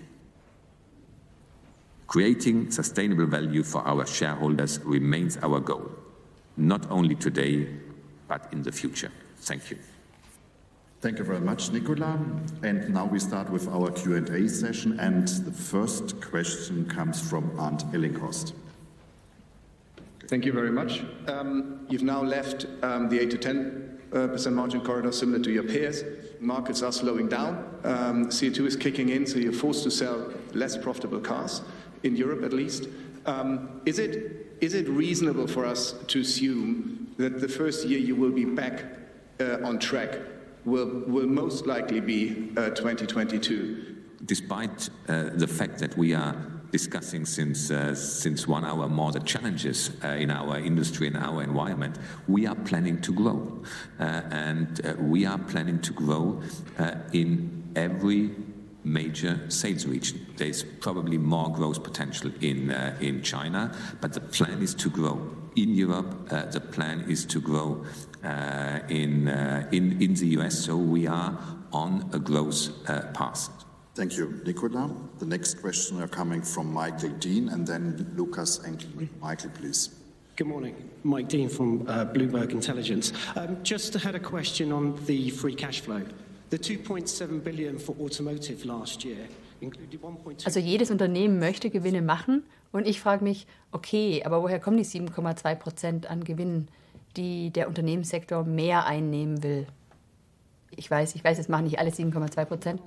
Creating sustainable value for our shareholders remains our goal, not only today, but in the future. Thank you. Thank you very much, Nicola. And now we start with our Q and A session, and the first question comes from Arndt Ellinghorst. Thank you very much. Um, you've now left um, the eight to ten percent margin corridor similar to your peers. Markets are slowing down. Um, C O two is kicking in, so you're forced to sell less profitable cars, in Europe at least. Um, is it, is it reasonable for us to assume that the first year you will be back uh, on track will, will most likely be uh, twenty twenty-two? Despite uh, the fact that we are discussing since uh, since one hour more the challenges uh, in our industry and our environment, we are planning to grow, uh, and uh, we are planning to grow uh, in every major sales region. There's probably more growth potential in uh, in China, but the plan is to grow in Europe. Uh, the plan is to grow uh, in uh, in in the U S. So we are on a growth uh, path. Thank you, Nicola. The next question are coming from Michael Dean and then Lucas Enkelmann. Michael, please. Good morning. Mike Dean from uh, Bloomberg Intelligence. Um, just had a question on the free cash flow. The two point seven billion for automotive last year included one point two. Also jedes Unternehmen möchte Gewinne machen und ich frage mich, okay, aber woher kommen die sieben Komma zwei Prozent an Gewinnen, die der Unternehmenssektor mehr einnehmen will? Ich weiß, ich weiß, es machen nicht alle sieben Komma zwei Prozent.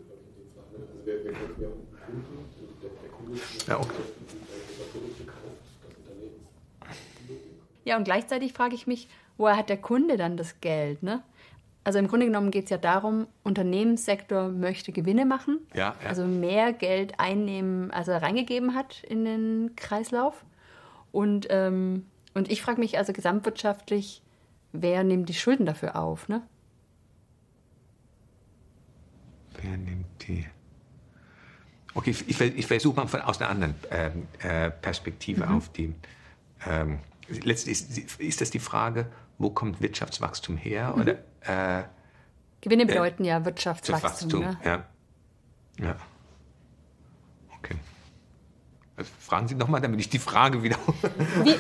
Ja, okay. Ja, und gleichzeitig frage ich mich, woher hat der Kunde dann das Geld, ne? Also im Grunde genommen geht es ja darum, Unternehmenssektor möchte Gewinne machen, ja, ja. also mehr Geld einnehmen, als er reingegeben hat in den Kreislauf. Und, ähm, und ich frage mich also gesamtwirtschaftlich, wer nimmt die Schulden dafür auf, ne? Wer nimmt die... Okay, ich, ich versuche mal von, aus einer anderen ähm, äh, Perspektive mhm. auf die... Ähm, letztlich ist, ist das die Frage, wo kommt Wirtschaftswachstum her? Mhm. Oder, äh, Gewinne bedeuten äh, ja Wirtschaftswachstum. Wachstum, ja. ja. Okay. Also fragen Sie nochmal, damit ich die Frage wieder... Wie,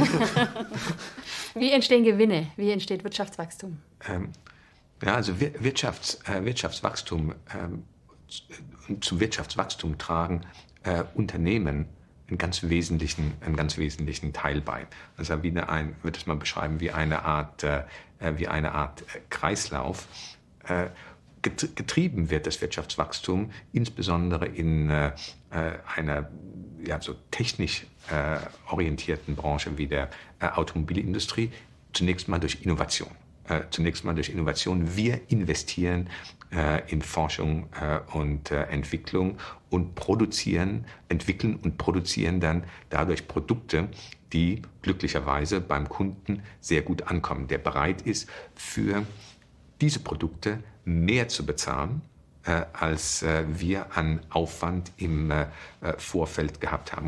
Wie entstehen Gewinne? Wie entsteht Wirtschaftswachstum? Ähm, ja, also Wirtschafts, äh, Wirtschaftswachstum ähm, zum Wirtschaftswachstum tragen äh, Unternehmen einen ganz wesentlichen, einen ganz wesentlichen Teil bei. Also wie eine, ein, würde es mal beschreiben wie eine Art, äh, wie eine Art Kreislauf. Äh, getrieben wird das Wirtschaftswachstum insbesondere in äh, einer ja, so technisch äh, orientierten Branche wie der äh, Automobilindustrie zunächst mal durch Innovation. Äh, zunächst mal durch Innovation. Wir investieren äh, in Forschung äh, und äh, Entwicklung und produzieren, entwickeln und produzieren dann dadurch Produkte, die glücklicherweise beim Kunden sehr gut ankommen, der bereit ist, für diese Produkte mehr zu bezahlen, äh, als äh, wir an Aufwand im äh, Vorfeld gehabt haben.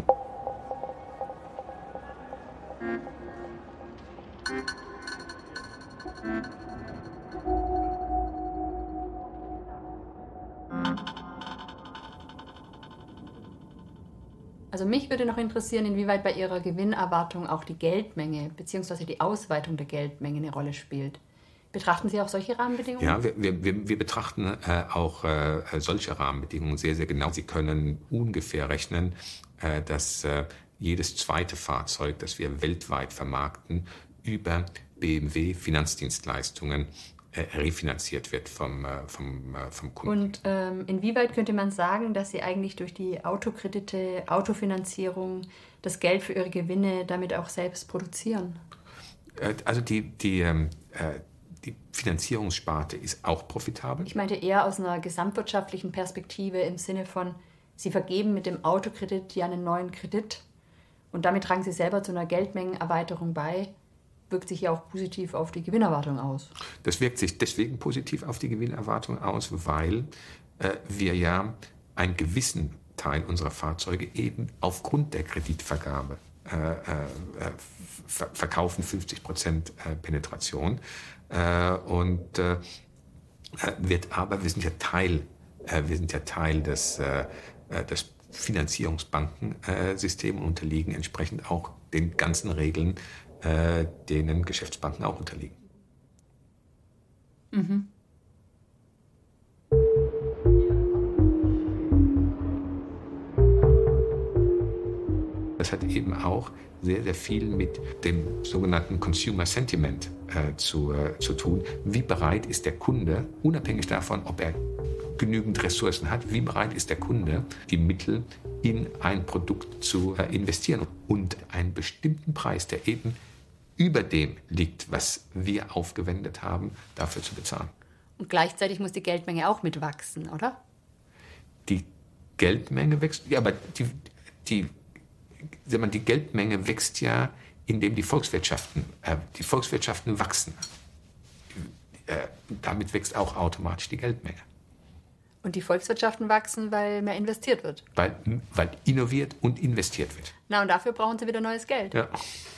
Also mich würde noch interessieren, inwieweit bei Ihrer Gewinnerwartung auch die Geldmenge bzw. die Ausweitung der Geldmenge eine Rolle spielt. Betrachten Sie auch solche Rahmenbedingungen? Ja, wir, wir, wir betrachten äh, auch äh, solche Rahmenbedingungen sehr, sehr genau. Sie können ungefähr rechnen, äh, dass äh, jedes zweite Fahrzeug, das wir weltweit vermarkten, über B M W Finanzdienstleistungen äh, refinanziert wird vom, äh, vom, äh, vom Kunden. Und ähm, inwieweit könnte man sagen, dass Sie eigentlich durch die Autokredite, Autofinanzierung das Geld für Ihre Gewinne damit auch selbst produzieren? Äh, also die, die ähm, äh, Die Finanzierungssparte ist auch profitabel. Ich meinte eher aus einer gesamtwirtschaftlichen Perspektive im Sinne von, Sie vergeben mit dem Autokredit ja einen neuen Kredit und damit tragen Sie selber zu einer Geldmengenerweiterung bei. Wirkt sich ja auch positiv auf die Gewinnerwartung aus. Das wirkt sich deswegen positiv auf die Gewinnerwartung aus, weil äh, wir ja einen gewissen Teil unserer Fahrzeuge eben aufgrund der Kreditvergabe äh, äh, ver- verkaufen, fünfzig Prozent äh, Penetration. Äh, und äh, wird aber, wir sind ja Teil, äh, wir sind ja Teil des, äh, des Finanzierungsbankensystems und unterliegen entsprechend auch den ganzen Regeln, äh, denen Geschäftsbanken auch unterliegen. Mhm. Das hat eben auch sehr, sehr viel mit dem sogenannten Consumer Sentiment äh, zu, äh, zu tun. Wie bereit ist der Kunde, unabhängig davon, ob er genügend Ressourcen hat, wie bereit ist der Kunde, die Mittel in ein Produkt zu äh, investieren und einen bestimmten Preis, der eben über dem liegt, was wir aufgewendet haben, dafür zu bezahlen. Und gleichzeitig muss die Geldmenge auch mitwachsen, oder? Die Geldmenge wächst, ja, aber die, die Die Geldmenge wächst ja, indem die Volkswirtschaften, äh, die Volkswirtschaften wachsen. Äh, damit wächst auch automatisch die Geldmenge. Und die Volkswirtschaften wachsen, weil mehr investiert wird. Weil, weil innoviert und investiert wird. Na, und dafür brauchen sie wieder neues Geld. Ja.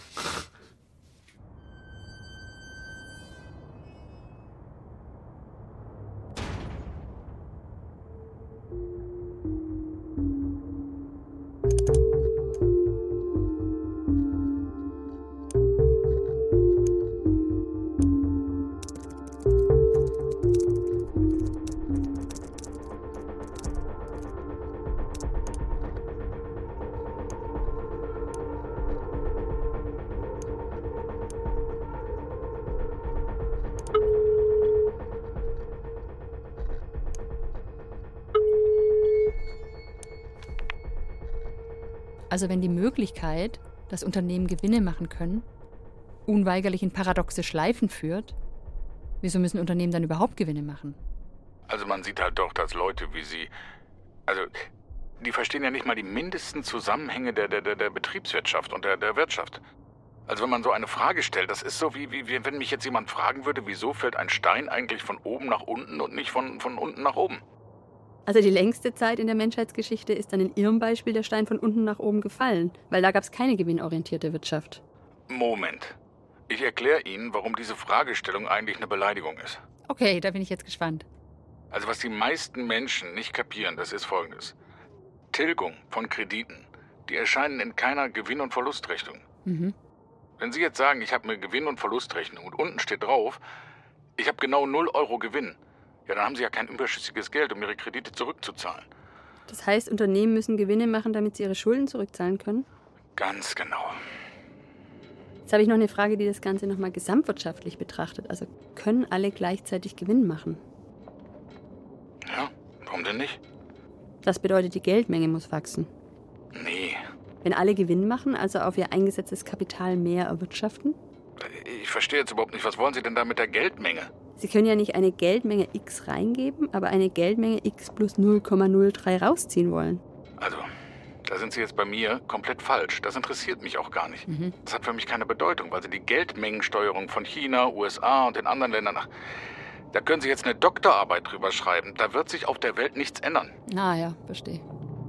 Also wenn die Möglichkeit, dass Unternehmen Gewinne machen können, unweigerlich in paradoxe Schleifen führt, wieso müssen Unternehmen dann überhaupt Gewinne machen? Also man sieht halt doch, dass Leute wie Sie, also die verstehen ja nicht mal die mindesten Zusammenhänge der, der, der Betriebswirtschaft und der, der Wirtschaft. Also wenn man so eine Frage stellt, das ist so wie, wie wenn mich jetzt jemand fragen würde, wieso fällt ein Stein eigentlich von oben nach unten und nicht von, von unten nach oben? Also die längste Zeit in der Menschheitsgeschichte ist dann in Ihrem Beispiel der Stein von unten nach oben gefallen, weil da gab es keine gewinnorientierte Wirtschaft. Moment. Ich erkläre Ihnen, warum diese Fragestellung eigentlich eine Beleidigung ist. Okay, da bin ich jetzt gespannt. Also was die meisten Menschen nicht kapieren, das ist Folgendes. Tilgung von Krediten, die erscheinen in keiner Gewinn- und Verlustrechnung. Mhm. Wenn Sie jetzt sagen, ich habe eine Gewinn- und Verlustrechnung und unten steht drauf, ich habe genau null Euro Gewinn, Ja, dann haben sie ja kein überschüssiges Geld, um ihre Kredite zurückzuzahlen. Das heißt, Unternehmen müssen Gewinne machen, damit sie ihre Schulden zurückzahlen können? Ganz genau. Jetzt habe ich noch eine Frage, die das Ganze nochmal gesamtwirtschaftlich betrachtet. Also können alle gleichzeitig Gewinn machen? Ja, warum denn nicht? Das bedeutet, die Geldmenge muss wachsen. Nee. Wenn alle Gewinn machen, also auf ihr eingesetztes Kapital mehr erwirtschaften? Ich verstehe jetzt überhaupt nicht, was wollen Sie denn da mit der Geldmenge? Sie können ja nicht eine Geldmenge X reingeben, aber eine Geldmenge X plus null Komma null drei rausziehen wollen. Also, da sind Sie jetzt bei mir komplett falsch. Das interessiert mich auch gar nicht. Mhm. Das hat für mich keine Bedeutung, weil Sie die Geldmengensteuerung von China, U S A und den anderen Ländern nach... Da können Sie jetzt eine Doktorarbeit drüber schreiben. Da wird sich auf der Welt nichts ändern. Ah ja, verstehe.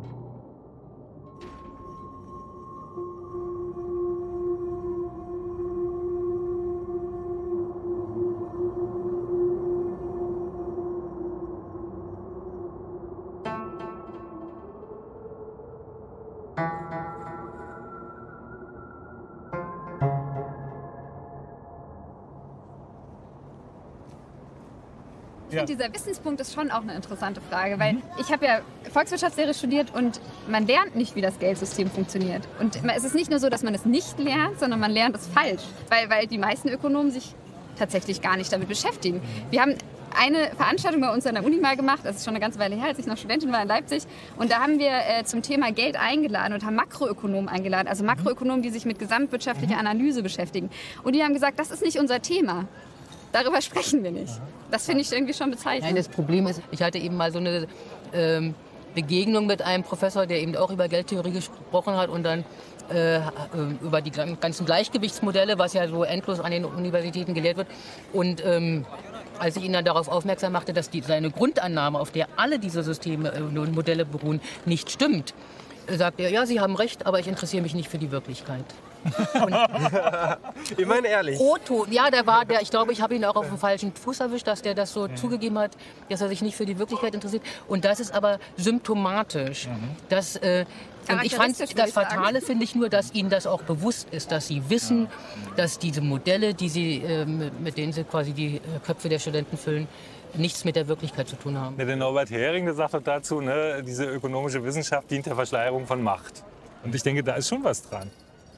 Ich finde, dieser Wissenspunkt ist schon auch eine interessante Frage, weil ich habe ja Volkswirtschaftslehre studiert und man lernt nicht, wie das Geldsystem funktioniert. Und es ist nicht nur so, dass man es nicht lernt, sondern man lernt es falsch, weil, weil die meisten Ökonomen sich tatsächlich gar nicht damit beschäftigen. Wir haben eine Veranstaltung bei uns an der Uni mal gemacht, das ist schon eine ganze Weile her, als ich noch Studentin war in Leipzig, und da haben wir äh, zum Thema Geld eingeladen und haben Makroökonomen eingeladen, also Makroökonomen, die sich mit gesamtwirtschaftlicher Analyse beschäftigen. Und die haben gesagt, das ist nicht unser Thema. Darüber sprechen wir nicht. Das finde ich irgendwie schon bezeichnend. Nein, das Problem ist, ich hatte eben mal so eine ähm, Begegnung mit einem Professor, der eben auch über Geldtheorie gesprochen hat und dann äh, über die ganzen Gleichgewichtsmodelle, was ja so endlos an den Universitäten gelehrt wird. Und ähm, als ich ihn dann darauf aufmerksam machte, dass die, seine Grundannahme, auf der alle diese Systeme und Modelle beruhen, nicht stimmt, sagt er, ja, Sie haben recht, aber ich interessiere mich nicht für die Wirklichkeit. Immerhin ehrlich. Otto, ja, der war, der, ich glaube, ich habe ihn auch auf dem falschen Fuß erwischt, dass der das so ja. zugegeben hat, dass er sich nicht für die Wirklichkeit interessiert. Und das ist aber symptomatisch. Mhm. Dass, äh, und ich fand, das Fatale finde ich nur, dass ihnen das auch bewusst ist, dass sie wissen, ja. dass diese Modelle, die sie, äh, mit denen sie quasi die Köpfe der Studenten füllen, nichts mit der Wirklichkeit zu tun haben. Ja, der Norbert Hering, der sagt doch dazu, ne, diese ökonomische Wissenschaft dient der Verschleierung von Macht. Und ich denke, da ist schon was dran.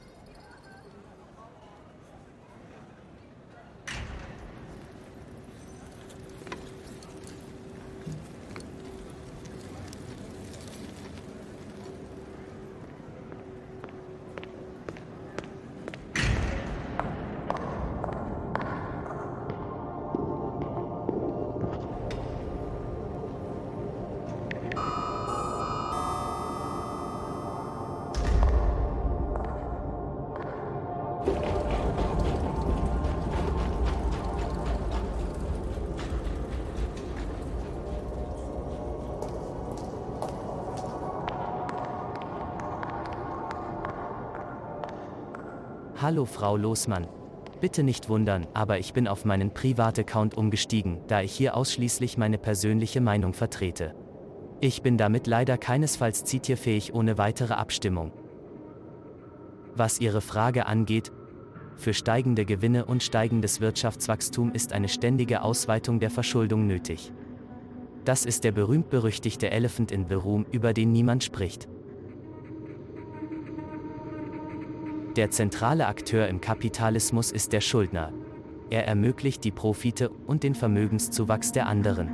Hallo Frau Losmann. Bitte nicht wundern, aber ich bin auf meinen Privataccount umgestiegen, da ich hier ausschließlich meine persönliche Meinung vertrete. Ich bin damit leider keinesfalls zitierfähig ohne weitere Abstimmung. Was Ihre Frage angeht, für steigende Gewinne und steigendes Wirtschaftswachstum ist eine ständige Ausweitung der Verschuldung nötig. Das ist der berühmt-berüchtigte Elephant in the Room, über den niemand spricht. Der zentrale Akteur im Kapitalismus ist der Schuldner. Er ermöglicht die Profite und den Vermögenszuwachs der anderen.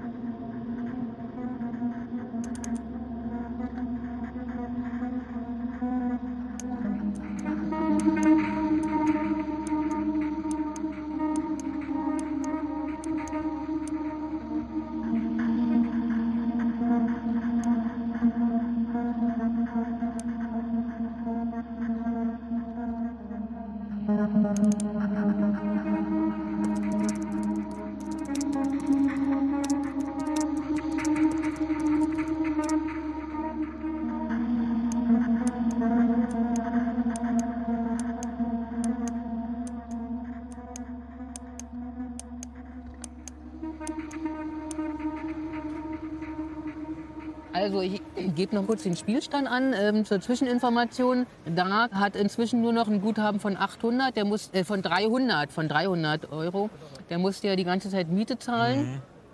Also ich gebe noch kurz den Spielstand an ähm, zur Zwischeninformation. Da hat inzwischen nur noch ein Guthaben von achthundert, der muss äh, von dreihundert, von dreihundert Euro. Der musste ja die ganze Zeit Miete zahlen.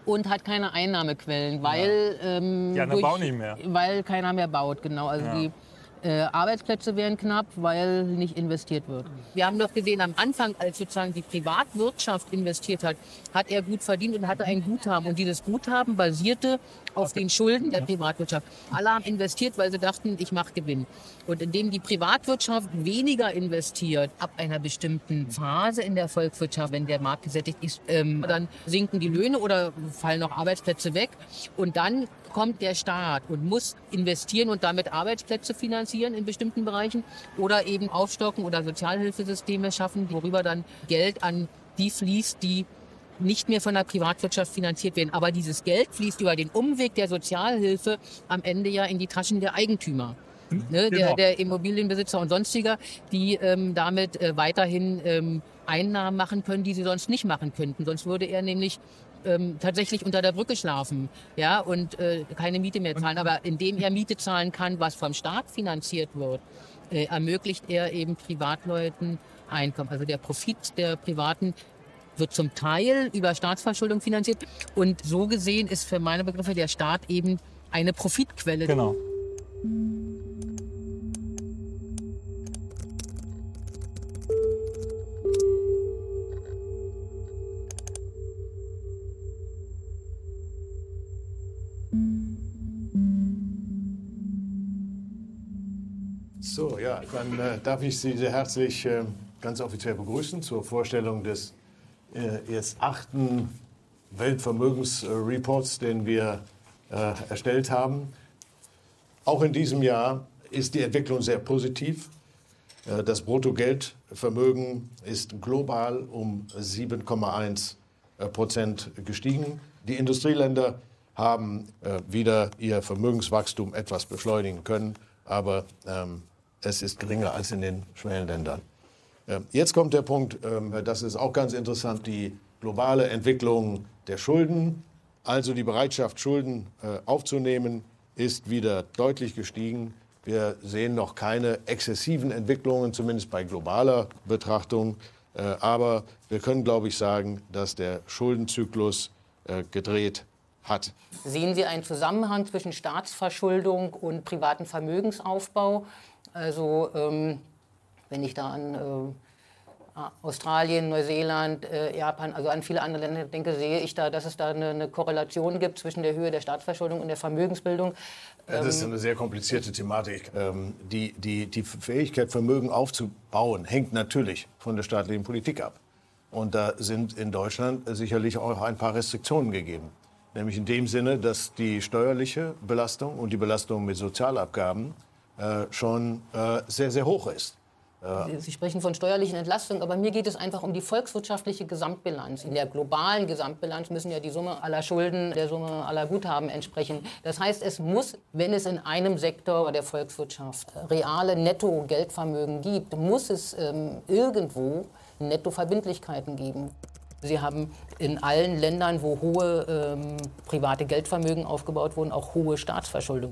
und hat keine Einnahmequellen, weil, Ja. ähm, Die anderen bauen nicht mehr. weil keiner mehr baut. Genau. Also Ja. die äh, Arbeitsplätze werden knapp, weil nicht investiert wird. Wir haben doch gesehen, am Anfang, als sozusagen die Privatwirtschaft investiert hat, hat er gut verdient und hatte ein Guthaben. Und dieses Guthaben basierte auf den Schulden der Privatwirtschaft. Alle haben investiert, weil sie dachten, ich mache Gewinn. Und indem die Privatwirtschaft weniger investiert, ab einer bestimmten Phase in der Volkswirtschaft, wenn der Markt gesättigt ist, ähm, dann sinken die Löhne oder fallen noch Arbeitsplätze weg. Und dann kommt der Staat und muss investieren und damit Arbeitsplätze finanzieren in bestimmten Bereichen oder eben aufstocken oder Sozialhilfesysteme schaffen, worüber dann Geld an die fließt, die nicht mehr von der Privatwirtschaft finanziert werden. Aber dieses Geld fließt über den Umweg der Sozialhilfe am Ende ja in die Taschen der Eigentümer. Ne, der, Genau. der Immobilienbesitzer und sonstiger, die ähm, damit äh, weiterhin ähm, Einnahmen machen können, die sie sonst nicht machen könnten. Sonst würde er nämlich ähm, tatsächlich unter der Brücke schlafen, ja, und äh, keine Miete mehr zahlen. Aber indem er Miete zahlen kann, was vom Staat finanziert wird, äh, ermöglicht er eben Privatleuten Einkommen. Also der Profit der Privaten wird zum Teil über Staatsverschuldung finanziert. Und so gesehen ist für meine Begriffe der Staat eben eine Profitquelle. Genau. So, ja, dann äh, darf ich Sie sehr herzlich äh, ganz offiziell begrüßen zur Vorstellung des äh, jetzt achten Weltvermögensreports, den wir äh, erstellt haben. Auch in diesem Jahr ist die Entwicklung sehr positiv. Äh, das Bruttogeldvermögen ist global um sieben Komma eins Prozent gestiegen. Die Industrieländer haben äh, wieder ihr Vermögenswachstum etwas beschleunigen können, aber ähm, es ist geringer als in den Schwellenländern. Ähm, jetzt kommt der Punkt, ähm, das ist auch ganz interessant, die globale Entwicklung der Schulden, also die Bereitschaft, Schulden äh, aufzunehmen, ist wieder deutlich gestiegen. Wir sehen noch keine exzessiven Entwicklungen, zumindest bei globaler Betrachtung. Äh, aber wir können, glaube ich, sagen, dass der Schuldenzyklus äh, gedreht hat. Sehen Sie einen Zusammenhang zwischen Staatsverschuldung und privaten Vermögensaufbau? Also ähm, wenn ich da an äh, Australien, Neuseeland, äh, Japan, also an viele andere Länder denke, sehe ich da, dass es da eine, eine Korrelation gibt zwischen der Höhe der Staatsverschuldung und der Vermögensbildung. Ja, das ist eine sehr komplizierte Thematik. Ähm, die, die, die Fähigkeit, Vermögen aufzubauen, hängt natürlich von der staatlichen Politik ab. Und da sind in Deutschland sicherlich auch ein paar Restriktionen gegeben. Nämlich in dem Sinne, dass die steuerliche Belastung und die Belastung mit Sozialabgaben äh, schon äh, sehr, sehr hoch ist. Äh, Sie sprechen von steuerlichen Entlastungen, aber mir geht es einfach um die volkswirtschaftliche Gesamtbilanz. In der globalen Gesamtbilanz müssen ja die Summe aller Schulden der Summe aller Guthaben entsprechen. Das heißt, es muss, wenn es in einem Sektor der Volkswirtschaft reale Netto-Geldvermögen gibt, muss es ähm, irgendwo Nettoverbindlichkeiten geben. Sie haben in allen Ländern, wo hohe ähm, private Geldvermögen aufgebaut wurden, auch hohe Staatsverschuldung.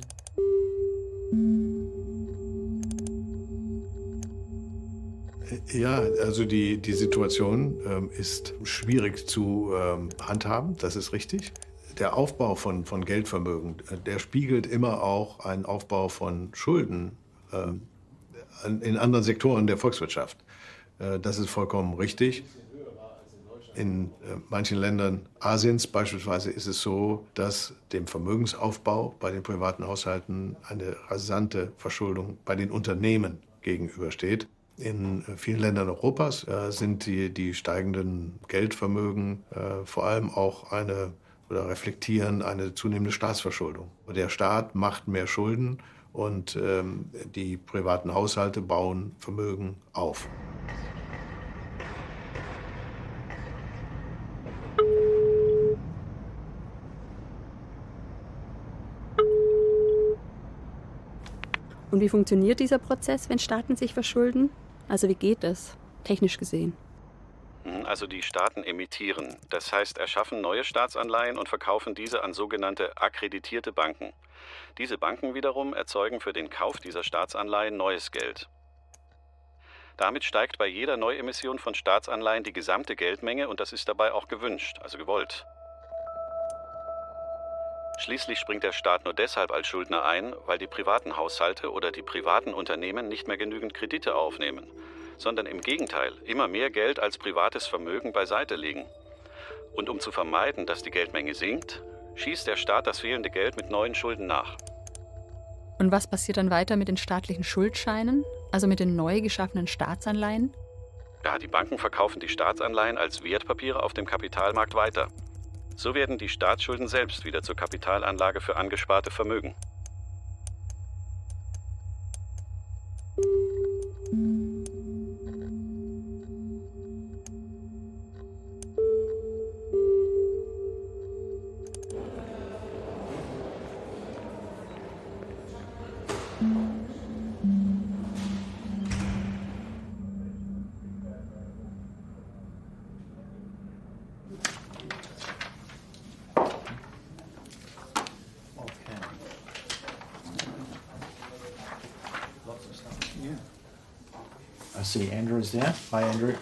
Ja, also die, die Situation ähm, ist schwierig zu ähm, handhaben, das ist richtig. Der Aufbau von, von Geldvermögen, der spiegelt immer auch einen Aufbau von Schulden äh, in anderen Sektoren der Volkswirtschaft. Äh, das ist vollkommen richtig. In äh, manchen Ländern Asiens beispielsweise ist es so, dass dem Vermögensaufbau bei den privaten Haushalten eine rasante Verschuldung bei den Unternehmen gegenübersteht. In äh, vielen Ländern Europas äh, sind die, die steigenden Geldvermögen äh, vor allem auch eine oder reflektieren eine zunehmende Staatsverschuldung. Der Staat macht mehr Schulden und ähm, die privaten Haushalte bauen Vermögen auf. Und wie funktioniert dieser Prozess, wenn Staaten sich verschulden? Also wie geht es, technisch gesehen? Also die Staaten emittieren. Das heißt, erschaffen neue Staatsanleihen und verkaufen diese an sogenannte akkreditierte Banken. Diese Banken wiederum erzeugen für den Kauf dieser Staatsanleihen neues Geld. Damit steigt bei jeder Neuemission von Staatsanleihen die gesamte Geldmenge und das ist dabei auch gewünscht, also gewollt. Schließlich springt der Staat nur deshalb als Schuldner ein, weil die privaten Haushalte oder die privaten Unternehmen nicht mehr genügend Kredite aufnehmen, sondern im Gegenteil immer mehr Geld als privates Vermögen beiseite legen. Und um zu vermeiden, dass die Geldmenge sinkt, schießt der Staat das fehlende Geld mit neuen Schulden nach. Und was passiert dann weiter mit den staatlichen Schuldscheinen, also mit den neu geschaffenen Staatsanleihen? Ja, die Banken verkaufen die Staatsanleihen als Wertpapiere auf dem Kapitalmarkt weiter. So werden die Staatsschulden selbst wieder zur Kapitalanlage für angesparte Vermögen. I see Andrew is there. Hi, Andrew.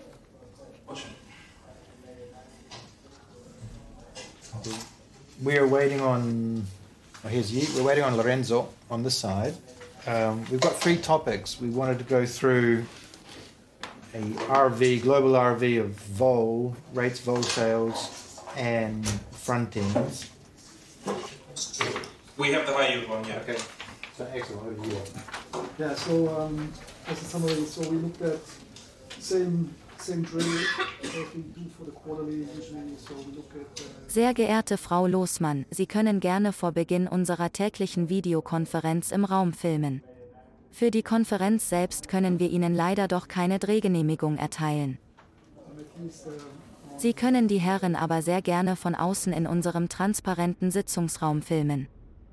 We are waiting on, oh, here's you. We're waiting on Lorenzo on this side. Um, we've got three topics. We wanted to go through a R V, global R V of vol, rates, vol sales, and frontings. We have the high yield one, yeah. Okay. So excellent. Over to you. Yeah, so um, as a summary, so we looked at same same drill as we do for the quarterly usually. So we look at. Uh Sehr geehrte Frau Losmann, Sie können gerne vor Beginn unserer täglichen Videokonferenz im Raum filmen. Für die Konferenz selbst können wir Ihnen leider doch keine Drehgenehmigung erteilen. Sie können die Herren aber sehr gerne von außen in unserem transparenten Sitzungsraum filmen.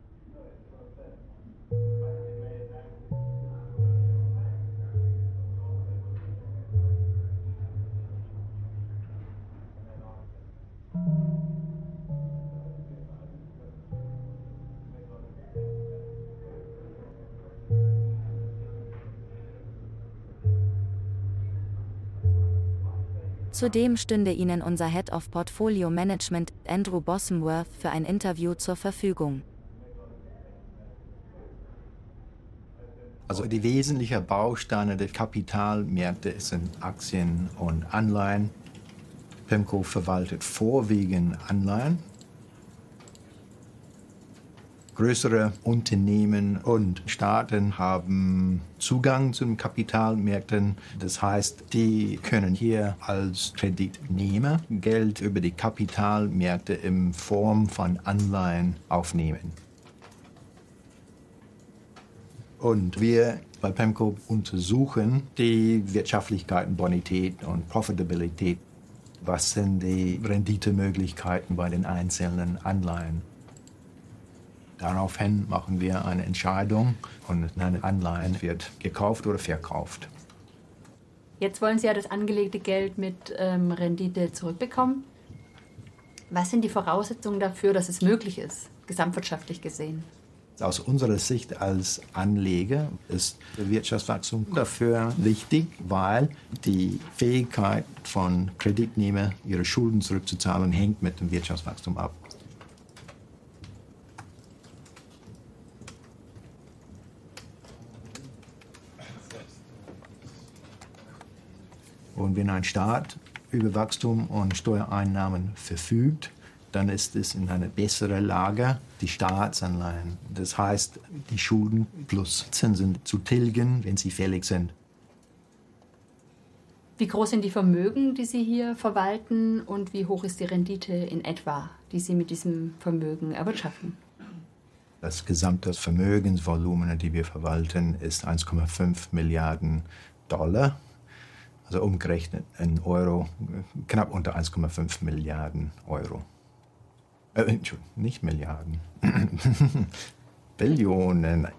Zudem stünde Ihnen unser Head of Portfolio Management, Andrew Bossamworth, für ein Interview zur Verfügung. Also die wesentlichen Bausteine der Kapitalmärkte sind Aktien und Anleihen. PIMCO verwaltet vorwiegend Anleihen. Größere Unternehmen und Staaten haben Zugang zu den Kapitalmärkten. Das heißt, die können hier als Kreditnehmer Geld über die Kapitalmärkte in Form von Anleihen aufnehmen. Und wir bei PIMCO untersuchen die Wirtschaftlichkeit, Bonität und Profitabilität. Was sind die Renditemöglichkeiten bei den einzelnen Anleihen? Daraufhin machen wir eine Entscheidung und eine Anleihe wird gekauft oder verkauft. Jetzt wollen Sie ja das angelegte Geld mit ähm, Rendite zurückbekommen. Was sind die Voraussetzungen dafür, dass es möglich ist, gesamtwirtschaftlich gesehen? Aus unserer Sicht als Anleger ist Wirtschaftswachstum dafür wichtig, weil die Fähigkeit von Kreditnehmern, ihre Schulden zurückzuzahlen, hängt mit dem Wirtschaftswachstum ab. Und wenn ein Staat über Wachstum und Steuereinnahmen verfügt, dann ist es in einer besseren Lage, die Staatsanleihen, das heißt die Schulden plus Zinsen zu tilgen, wenn sie fällig sind. Wie groß sind die Vermögen, die Sie hier verwalten, und wie hoch ist die Rendite in etwa, die Sie mit diesem Vermögen erwirtschaften? Das gesamte Vermögensvolumen, die wir verwalten, ist eins Komma fünf Milliarden Dollar. Also umgerechnet in Euro knapp unter eins Komma fünf Milliarden Euro. Äh, Entschuldigung, nicht Milliarden. Billionen.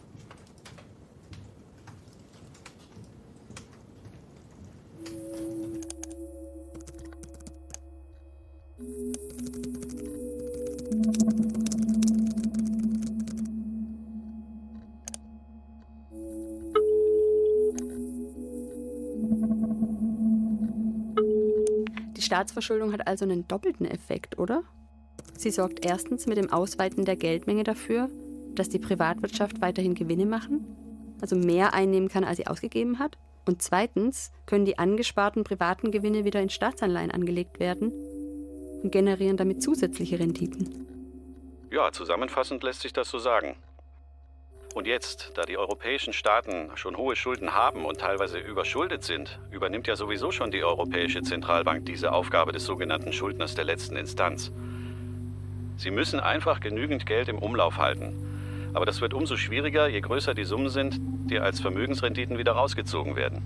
Die Staatsverschuldung hat also einen doppelten Effekt, oder? Sie sorgt erstens mit dem Ausweiten der Geldmenge dafür, dass die Privatwirtschaft weiterhin Gewinne machen, also mehr einnehmen kann, als sie ausgegeben hat. Und zweitens können die angesparten privaten Gewinne wieder in Staatsanleihen angelegt werden und generieren damit zusätzliche Renditen. Ja, zusammenfassend lässt sich das so sagen. Und jetzt, da die europäischen Staaten schon hohe Schulden haben und teilweise überschuldet sind, übernimmt ja sowieso schon die Europäische Zentralbank diese Aufgabe des sogenannten Schuldners der letzten Instanz. Sie müssen einfach genügend Geld im Umlauf halten. Aber das wird umso schwieriger, je größer die Summen sind, die als Vermögensrenditen wieder rausgezogen werden.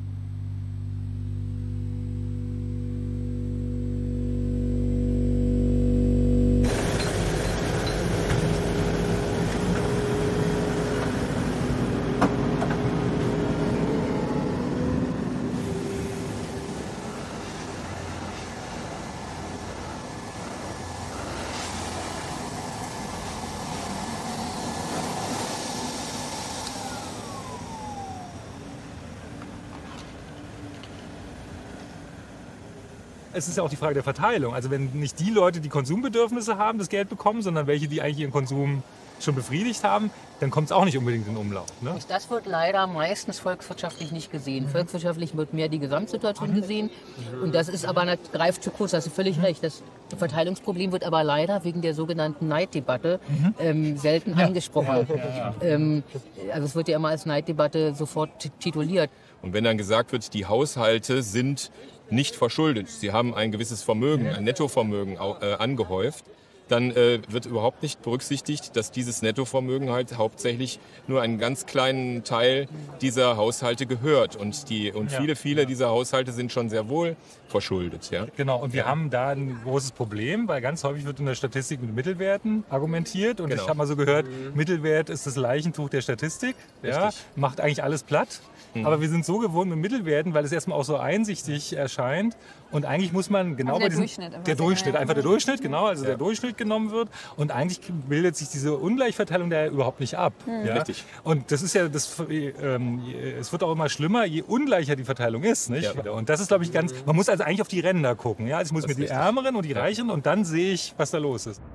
Es ist ja auch die Frage der Verteilung. Also wenn nicht die Leute, die Konsumbedürfnisse haben, das Geld bekommen, sondern welche, die eigentlich ihren Konsum schon befriedigt haben, dann kommt es auch nicht unbedingt in Umlauf. Ne? Das wird leider meistens volkswirtschaftlich nicht gesehen. Volkswirtschaftlich wird mehr die Gesamtsituation gesehen. Und das ist aber, das greift zu kurz, hast du völlig recht. Das Verteilungsproblem wird aber leider wegen der sogenannten Neiddebatte ähm, selten ja. angesprochen. Ja, ja, ja. Ähm, also es wird ja immer als Neiddebatte sofort tituliert. Und wenn dann gesagt wird, die Haushalte sind nicht verschuldet, sie haben ein gewisses Vermögen, ein Nettovermögen äh, angehäuft, dann äh, wird überhaupt nicht berücksichtigt, dass dieses Nettovermögen halt hauptsächlich nur einen ganz kleinen Teil dieser Haushalte gehört. Und, die, und Ja. viele, viele dieser Haushalte sind schon sehr wohl verschuldet. Ja? Genau, und wir Ja. haben da ein großes Problem, weil ganz häufig wird in der Statistik mit Mittelwerten argumentiert. Und Genau. ich habe mal so gehört, Mhm. Mittelwert ist das Leichentuch der Statistik. Ja, Richtig. macht eigentlich alles platt. Mhm. Aber wir sind so gewohnt mit Mittelwerten, weil es erstmal auch so einsichtig erscheint. Und eigentlich muss man genau Also bei der diesem... Durchschnitt einfach Der sagen, Durchschnitt, ja. einfach der Durchschnitt, genau. Also Ja. der Durchschnitt genommen wird. Und eigentlich bildet sich diese Ungleichverteilung da überhaupt nicht ab. Mhm. Ja? Richtig. Und das ist ja, das, ähm, es wird auch immer schlimmer, je ungleicher die Verteilung ist. Nicht? Ja. Und das ist, glaube ich, ganz... Man muss also eigentlich auf die Ränder gucken. Ja? Also ich muss Das mir ist die richtig. Ärmeren und die Ja. Reicheren und dann sehe ich, was da los ist.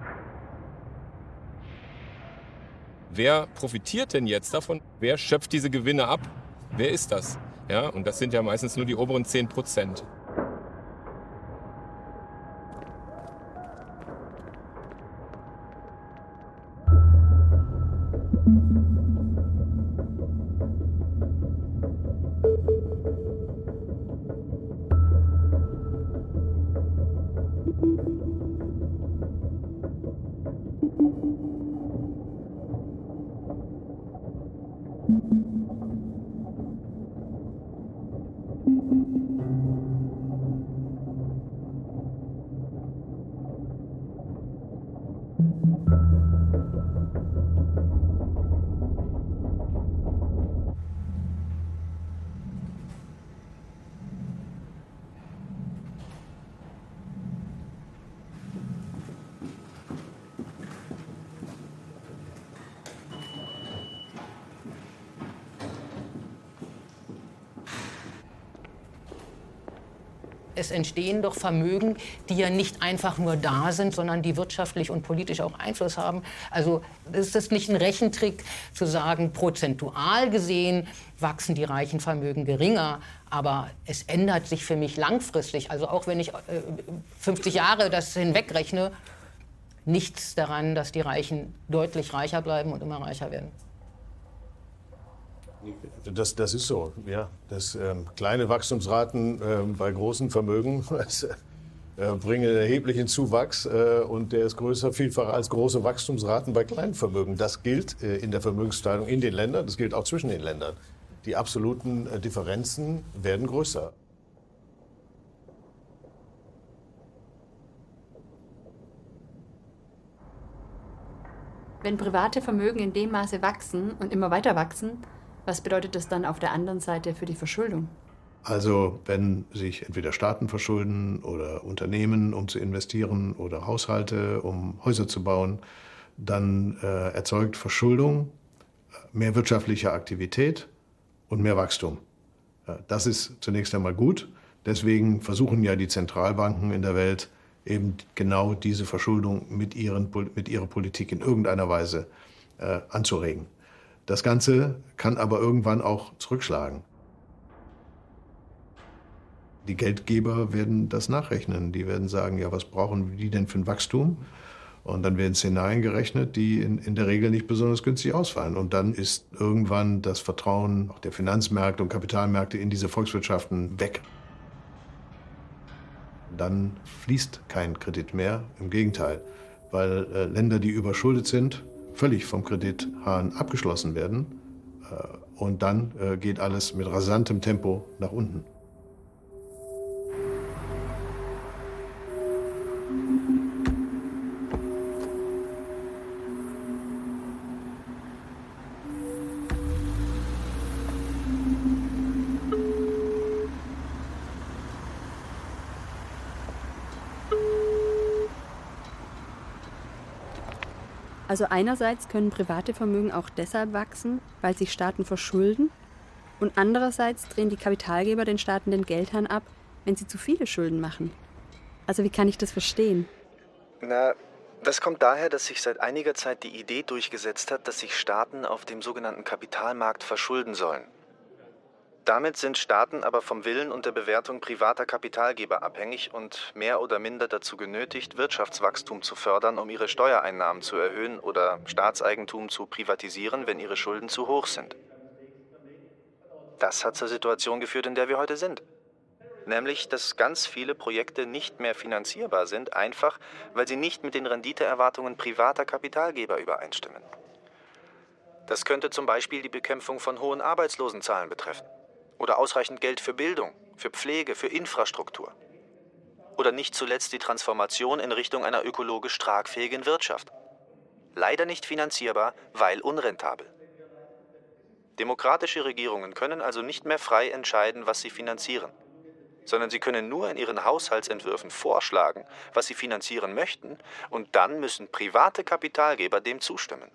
Wer profitiert denn jetzt davon? Wer schöpft diese Gewinne ab? Wer ist das? Ja, und das sind ja meistens nur die oberen zehn Prozent. Es entstehen doch Vermögen, die ja nicht einfach nur da sind, sondern die wirtschaftlich und politisch auch Einfluss haben. Also ist es nicht ein Rechentrick zu sagen, prozentual gesehen wachsen die reichen Vermögen geringer, aber es ändert sich für mich langfristig. Also auch wenn ich äh, fünfzig Jahre das hinwegrechne, nichts daran, dass die Reichen deutlich reicher bleiben und immer reicher werden. Das, das ist so, ja. Das, ähm, kleine Wachstumsraten ähm, bei großen Vermögen das, äh, bringen erheblichen Zuwachs äh, und der ist größer, vielfach als große Wachstumsraten bei kleinen Vermögen. Das gilt äh, in der Vermögensverteilung in den Ländern, das gilt auch zwischen den Ländern. Die absoluten äh, Differenzen werden größer. Wenn private Vermögen in dem Maße wachsen und immer weiter wachsen, was bedeutet das dann auf der anderen Seite für die Verschuldung? Also wenn sich entweder Staaten verschulden oder Unternehmen, um zu investieren, oder Haushalte, um Häuser zu bauen, dann äh, erzeugt Verschuldung mehr wirtschaftliche Aktivität und mehr Wachstum. Ja, das ist zunächst einmal gut. Deswegen versuchen ja die Zentralbanken in der Welt, eben genau diese Verschuldung mit, ihren, mit ihrer Politik in irgendeiner Weise äh, anzuregen. Das Ganze kann aber irgendwann auch zurückschlagen. Die Geldgeber werden das nachrechnen. Die werden sagen, ja, was brauchen die denn für ein Wachstum? Und dann werden Szenarien gerechnet, die in, in der Regel nicht besonders günstig ausfallen. Und dann ist irgendwann das Vertrauen auch der Finanzmärkte und Kapitalmärkte in diese Volkswirtschaften weg. Dann fließt kein Kredit mehr, im Gegenteil, weil äh, Länder, die überschuldet sind, völlig vom Kredithahn abgeschlossen werden. Äh, und dann äh, geht alles mit rasantem Tempo nach unten. Also einerseits können private Vermögen auch deshalb wachsen, weil sich Staaten verschulden, und andererseits drehen die Kapitalgeber den Staaten den Geldhahn ab, wenn sie zu viele Schulden machen. Also wie kann ich das verstehen? Na, das kommt daher, dass sich seit einiger Zeit die Idee durchgesetzt hat, dass sich Staaten auf dem sogenannten Kapitalmarkt verschulden sollen. Damit sind Staaten aber vom Willen und der Bewertung privater Kapitalgeber abhängig und mehr oder minder dazu genötigt, Wirtschaftswachstum zu fördern, um ihre Steuereinnahmen zu erhöhen oder Staatseigentum zu privatisieren, wenn ihre Schulden zu hoch sind. Das hat zur Situation geführt, in der wir heute sind. Nämlich, dass ganz viele Projekte nicht mehr finanzierbar sind, einfach weil sie nicht mit den Renditeerwartungen privater Kapitalgeber übereinstimmen. Das könnte zum Beispiel die Bekämpfung von hohen Arbeitslosenzahlen betreffen. Oder ausreichend Geld für Bildung, für Pflege, für Infrastruktur. Oder nicht zuletzt die Transformation in Richtung einer ökologisch tragfähigen Wirtschaft. Leider nicht finanzierbar, weil unrentabel. Demokratische Regierungen können also nicht mehr frei entscheiden, was sie finanzieren, sondern sie können nur in ihren Haushaltsentwürfen vorschlagen, was sie finanzieren möchten, und dann müssen private Kapitalgeber dem zustimmen.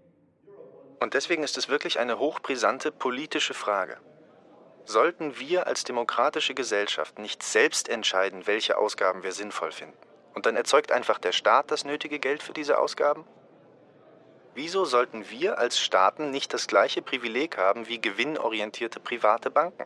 Und deswegen ist es wirklich eine hochbrisante politische Frage. Sollten wir als demokratische Gesellschaft nicht selbst entscheiden, welche Ausgaben wir sinnvoll finden? Und dann erzeugt einfach der Staat das nötige Geld für diese Ausgaben? Wieso sollten wir als Staaten nicht das gleiche Privileg haben wie gewinnorientierte private Banken?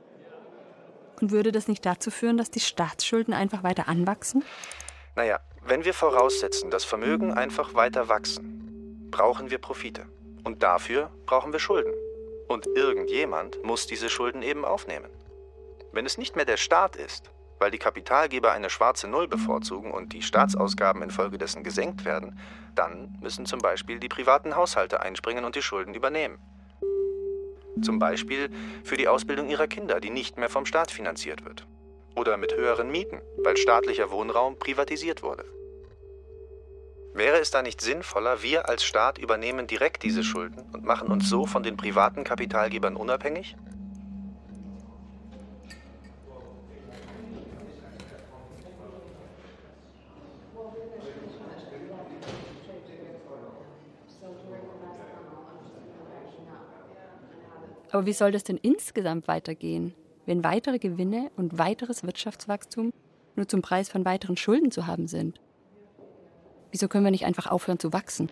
Und würde das nicht dazu führen, dass die Staatsschulden einfach weiter anwachsen? Naja, wenn wir voraussetzen, dass Vermögen einfach weiter wachsen, brauchen wir Profite. Und dafür brauchen wir Schulden. Und irgendjemand muss diese Schulden eben aufnehmen. Wenn es nicht mehr der Staat ist, weil die Kapitalgeber eine schwarze Null bevorzugen und die Staatsausgaben infolgedessen gesenkt werden, dann müssen zum Beispiel die privaten Haushalte einspringen und die Schulden übernehmen. Zum Beispiel für die Ausbildung ihrer Kinder, die nicht mehr vom Staat finanziert wird. Oder mit höheren Mieten, weil staatlicher Wohnraum privatisiert wurde. Wäre es da nicht sinnvoller, wir als Staat übernehmen direkt diese Schulden und machen uns so von den privaten Kapitalgebern unabhängig? Aber wie soll das denn insgesamt weitergehen, wenn weitere Gewinne und weiteres Wirtschaftswachstum nur zum Preis von weiteren Schulden zu haben sind? Wieso können wir nicht einfach aufhören zu wachsen?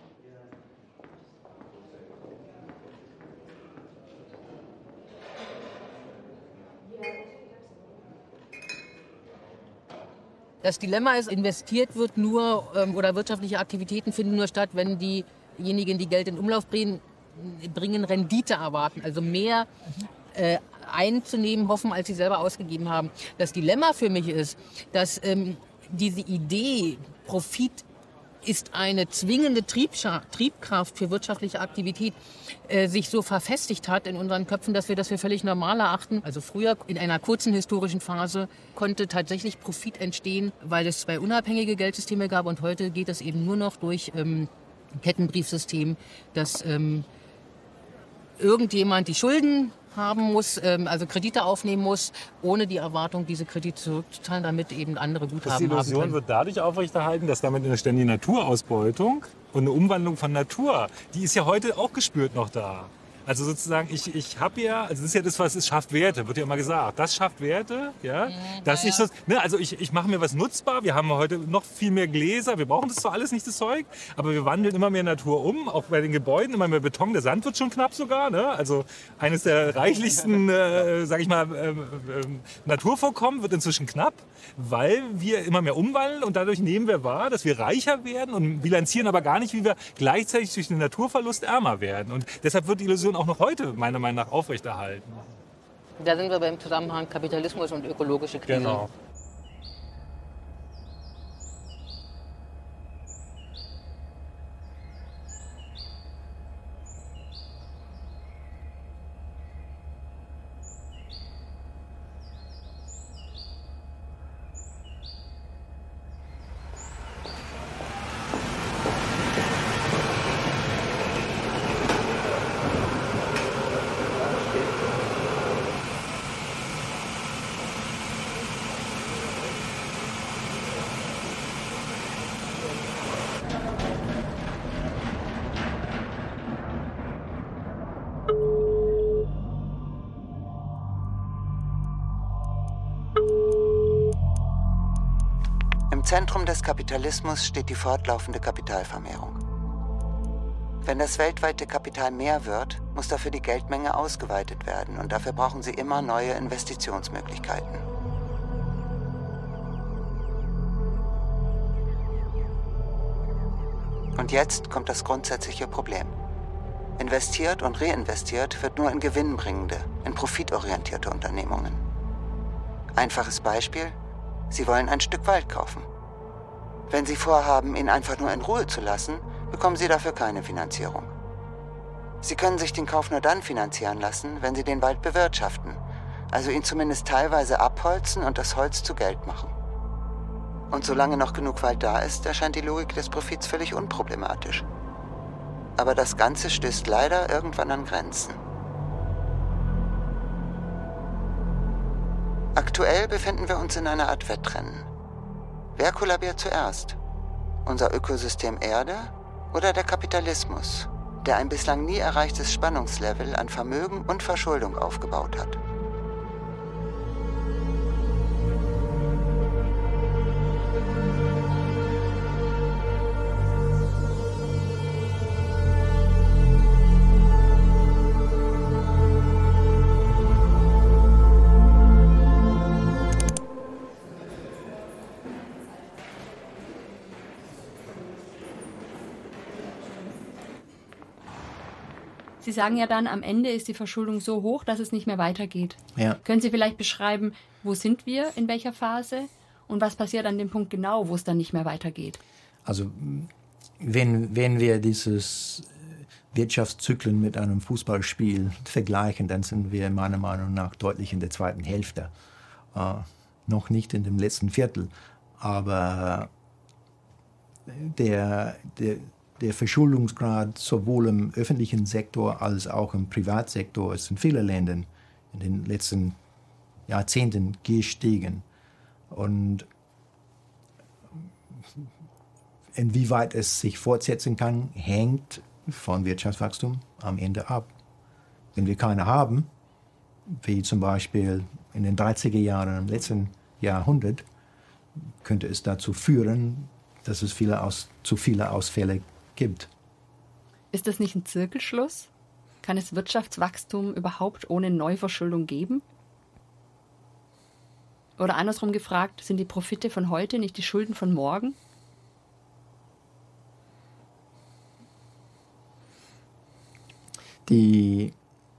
Das Dilemma ist, investiert wird nur ähm, oder wirtschaftliche Aktivitäten finden nur statt, wenn diejenigen, die Geld in Umlauf bringen, bringen Rendite erwarten, also mehr äh, einzunehmen hoffen, als sie selber ausgegeben haben. Das Dilemma für mich ist, dass ähm, diese Idee, Profit ist eine zwingende Triebkraft für wirtschaftliche Aktivität, äh, sich so verfestigt hat in unseren Köpfen, dass wir das für völlig normal erachten. Also früher, in einer kurzen historischen Phase, konnte tatsächlich Profit entstehen, weil es zwei unabhängige Geldsysteme gab, und heute geht das eben nur noch durch ähm, Kettenbriefsystem, dass ähm, irgendjemand die Schulden haben muss, ähm, also Kredite aufnehmen muss, ohne die Erwartung, diese Kredite zurückzuzahlen, damit eben andere Guthaben haben können. Die Illusion wird dadurch aufrechterhalten, dass damit eine ständige Naturausbeutung und eine Umwandlung von Natur, die ist ja heute auch gespürt noch da. Also sozusagen, ich, ich habe ja, also das ist ja das, was es schafft Werte, wird ja immer gesagt. Das schafft Werte, ja. Dass ich das, ne, also ich, ich mache mir was nutzbar. Wir haben heute noch viel mehr Gläser. Wir brauchen das zwar alles nicht, das Zeug, aber wir wandeln immer mehr Natur um, auch bei den Gebäuden, immer mehr Beton. Der Sand wird schon knapp sogar, ne? Also eines der reichlichsten, äh, sag ich mal, äh, äh, Naturvorkommen wird inzwischen knapp, weil wir immer mehr umwandeln und dadurch nehmen wir wahr, dass wir reicher werden und bilanzieren aber gar nicht, wie wir gleichzeitig durch den Naturverlust ärmer werden. Und deshalb wird die Illusion auch noch heute meiner Meinung nach aufrechterhalten. Da sind wir beim Zusammenhang Kapitalismus und ökologische Krise. Genau. Im Zentrum des Kapitalismus steht die fortlaufende Kapitalvermehrung. Wenn das weltweite Kapital mehr wird, muss dafür die Geldmenge ausgeweitet werden und dafür brauchen sie immer neue Investitionsmöglichkeiten. Und jetzt kommt das grundsätzliche Problem. Investiert und reinvestiert wird nur in gewinnbringende, in profitorientierte Unternehmungen. Einfaches Beispiel: Sie wollen ein Stück Wald kaufen. Wenn Sie vorhaben, ihn einfach nur in Ruhe zu lassen, bekommen Sie dafür keine Finanzierung. Sie können sich den Kauf nur dann finanzieren lassen, wenn Sie den Wald bewirtschaften, also ihn zumindest teilweise abholzen und das Holz zu Geld machen. Und solange noch genug Wald da ist, erscheint die Logik des Profits völlig unproblematisch. Aber das Ganze stößt leider irgendwann an Grenzen. Aktuell befinden wir uns in einer Art Wettrennen. Wer kollabiert zuerst? Unser Ökosystem Erde oder der Kapitalismus, der ein bislang nie erreichtes Spannungslevel an Vermögen und Verschuldung aufgebaut hat? Sie sagen ja dann, am Ende ist die Verschuldung so hoch, dass es nicht mehr weitergeht. Ja. Können Sie vielleicht beschreiben, wo sind wir, in welcher Phase und was passiert an dem Punkt genau, wo es dann nicht mehr weitergeht? Also wenn, wenn wir dieses Wirtschaftszyklen mit einem Fußballspiel vergleichen, dann sind wir meiner Meinung nach deutlich in der zweiten Hälfte. Äh, noch nicht in dem letzten Viertel, aber der, der Der Verschuldungsgrad sowohl im öffentlichen Sektor als auch im Privatsektor ist in vielen Ländern in den letzten Jahrzehnten gestiegen. Und inwieweit es sich fortsetzen kann, hängt von Wirtschaftswachstum am Ende ab. Wenn wir keine haben, wie zum Beispiel in den dreißiger Jahren im letzten Jahrhundert, könnte es dazu führen, dass es viele aus, zu viele Ausfälle gibt. gibt. Ist das nicht ein Zirkelschluss? Kann es Wirtschaftswachstum überhaupt ohne Neuverschuldung geben? Oder andersrum gefragt, sind die Profite von heute nicht die Schulden von morgen? Die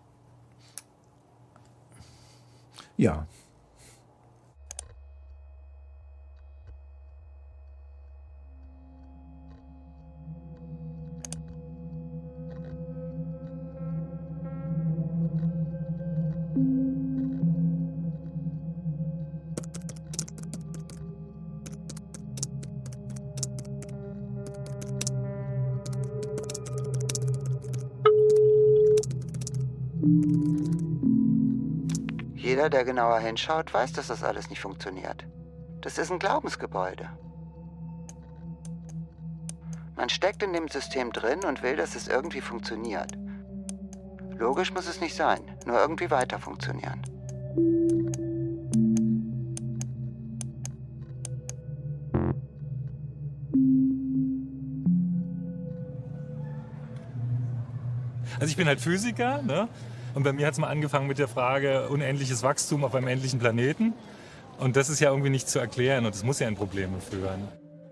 ja. Jeder, der genauer hinschaut, weiß, dass das alles nicht funktioniert. Das ist ein Glaubensgebäude. Man steckt in dem System drin und will, dass es irgendwie funktioniert. Logisch muss es nicht sein, nur irgendwie weiter funktionieren. Also ich bin halt Physiker, ne? Und bei mir hat es mal angefangen mit der Frage unendliches Wachstum auf einem endlichen Planeten. Und das ist ja irgendwie nicht zu erklären und das muss ja in Probleme führen.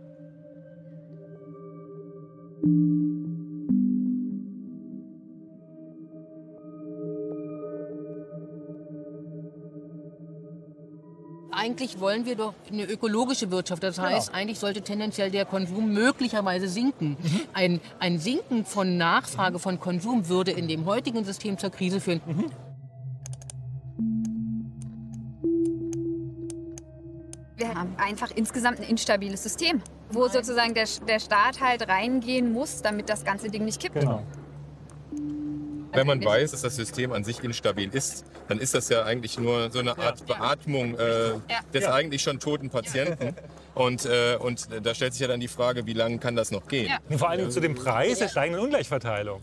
Eigentlich wollen wir doch eine ökologische Wirtschaft. Das heißt, genau. Eigentlich sollte tendenziell der Konsum möglicherweise sinken. Mhm. Ein, ein Sinken von Nachfrage, von Konsum würde in dem heutigen System zur Krise führen. Mhm. Wir haben einfach insgesamt ein instabiles System, wo sozusagen der, der Staat halt reingehen muss, damit das ganze Ding nicht kippt. Genau. Wenn man weiß, dass das System an sich instabil ist, dann ist das ja eigentlich nur so eine Art Beatmung äh, ja. des ja. eigentlich schon toten Patienten. Und, äh, und da stellt sich ja dann die Frage, wie lange kann das noch gehen? Ja. Und vor allem zu dem Preis der steigenden Ungleichverteilung.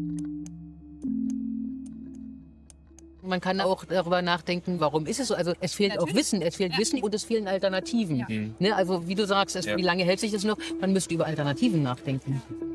Man kann auch darüber nachdenken, warum ist es so. Also es fehlt Natürlich. auch Wissen, es fehlt ja. Wissen und es fehlen Alternativen. Ja. Ne? Also wie du sagst, es, ja. wie lange hält sich das noch? Man müsste über Alternativen nachdenken.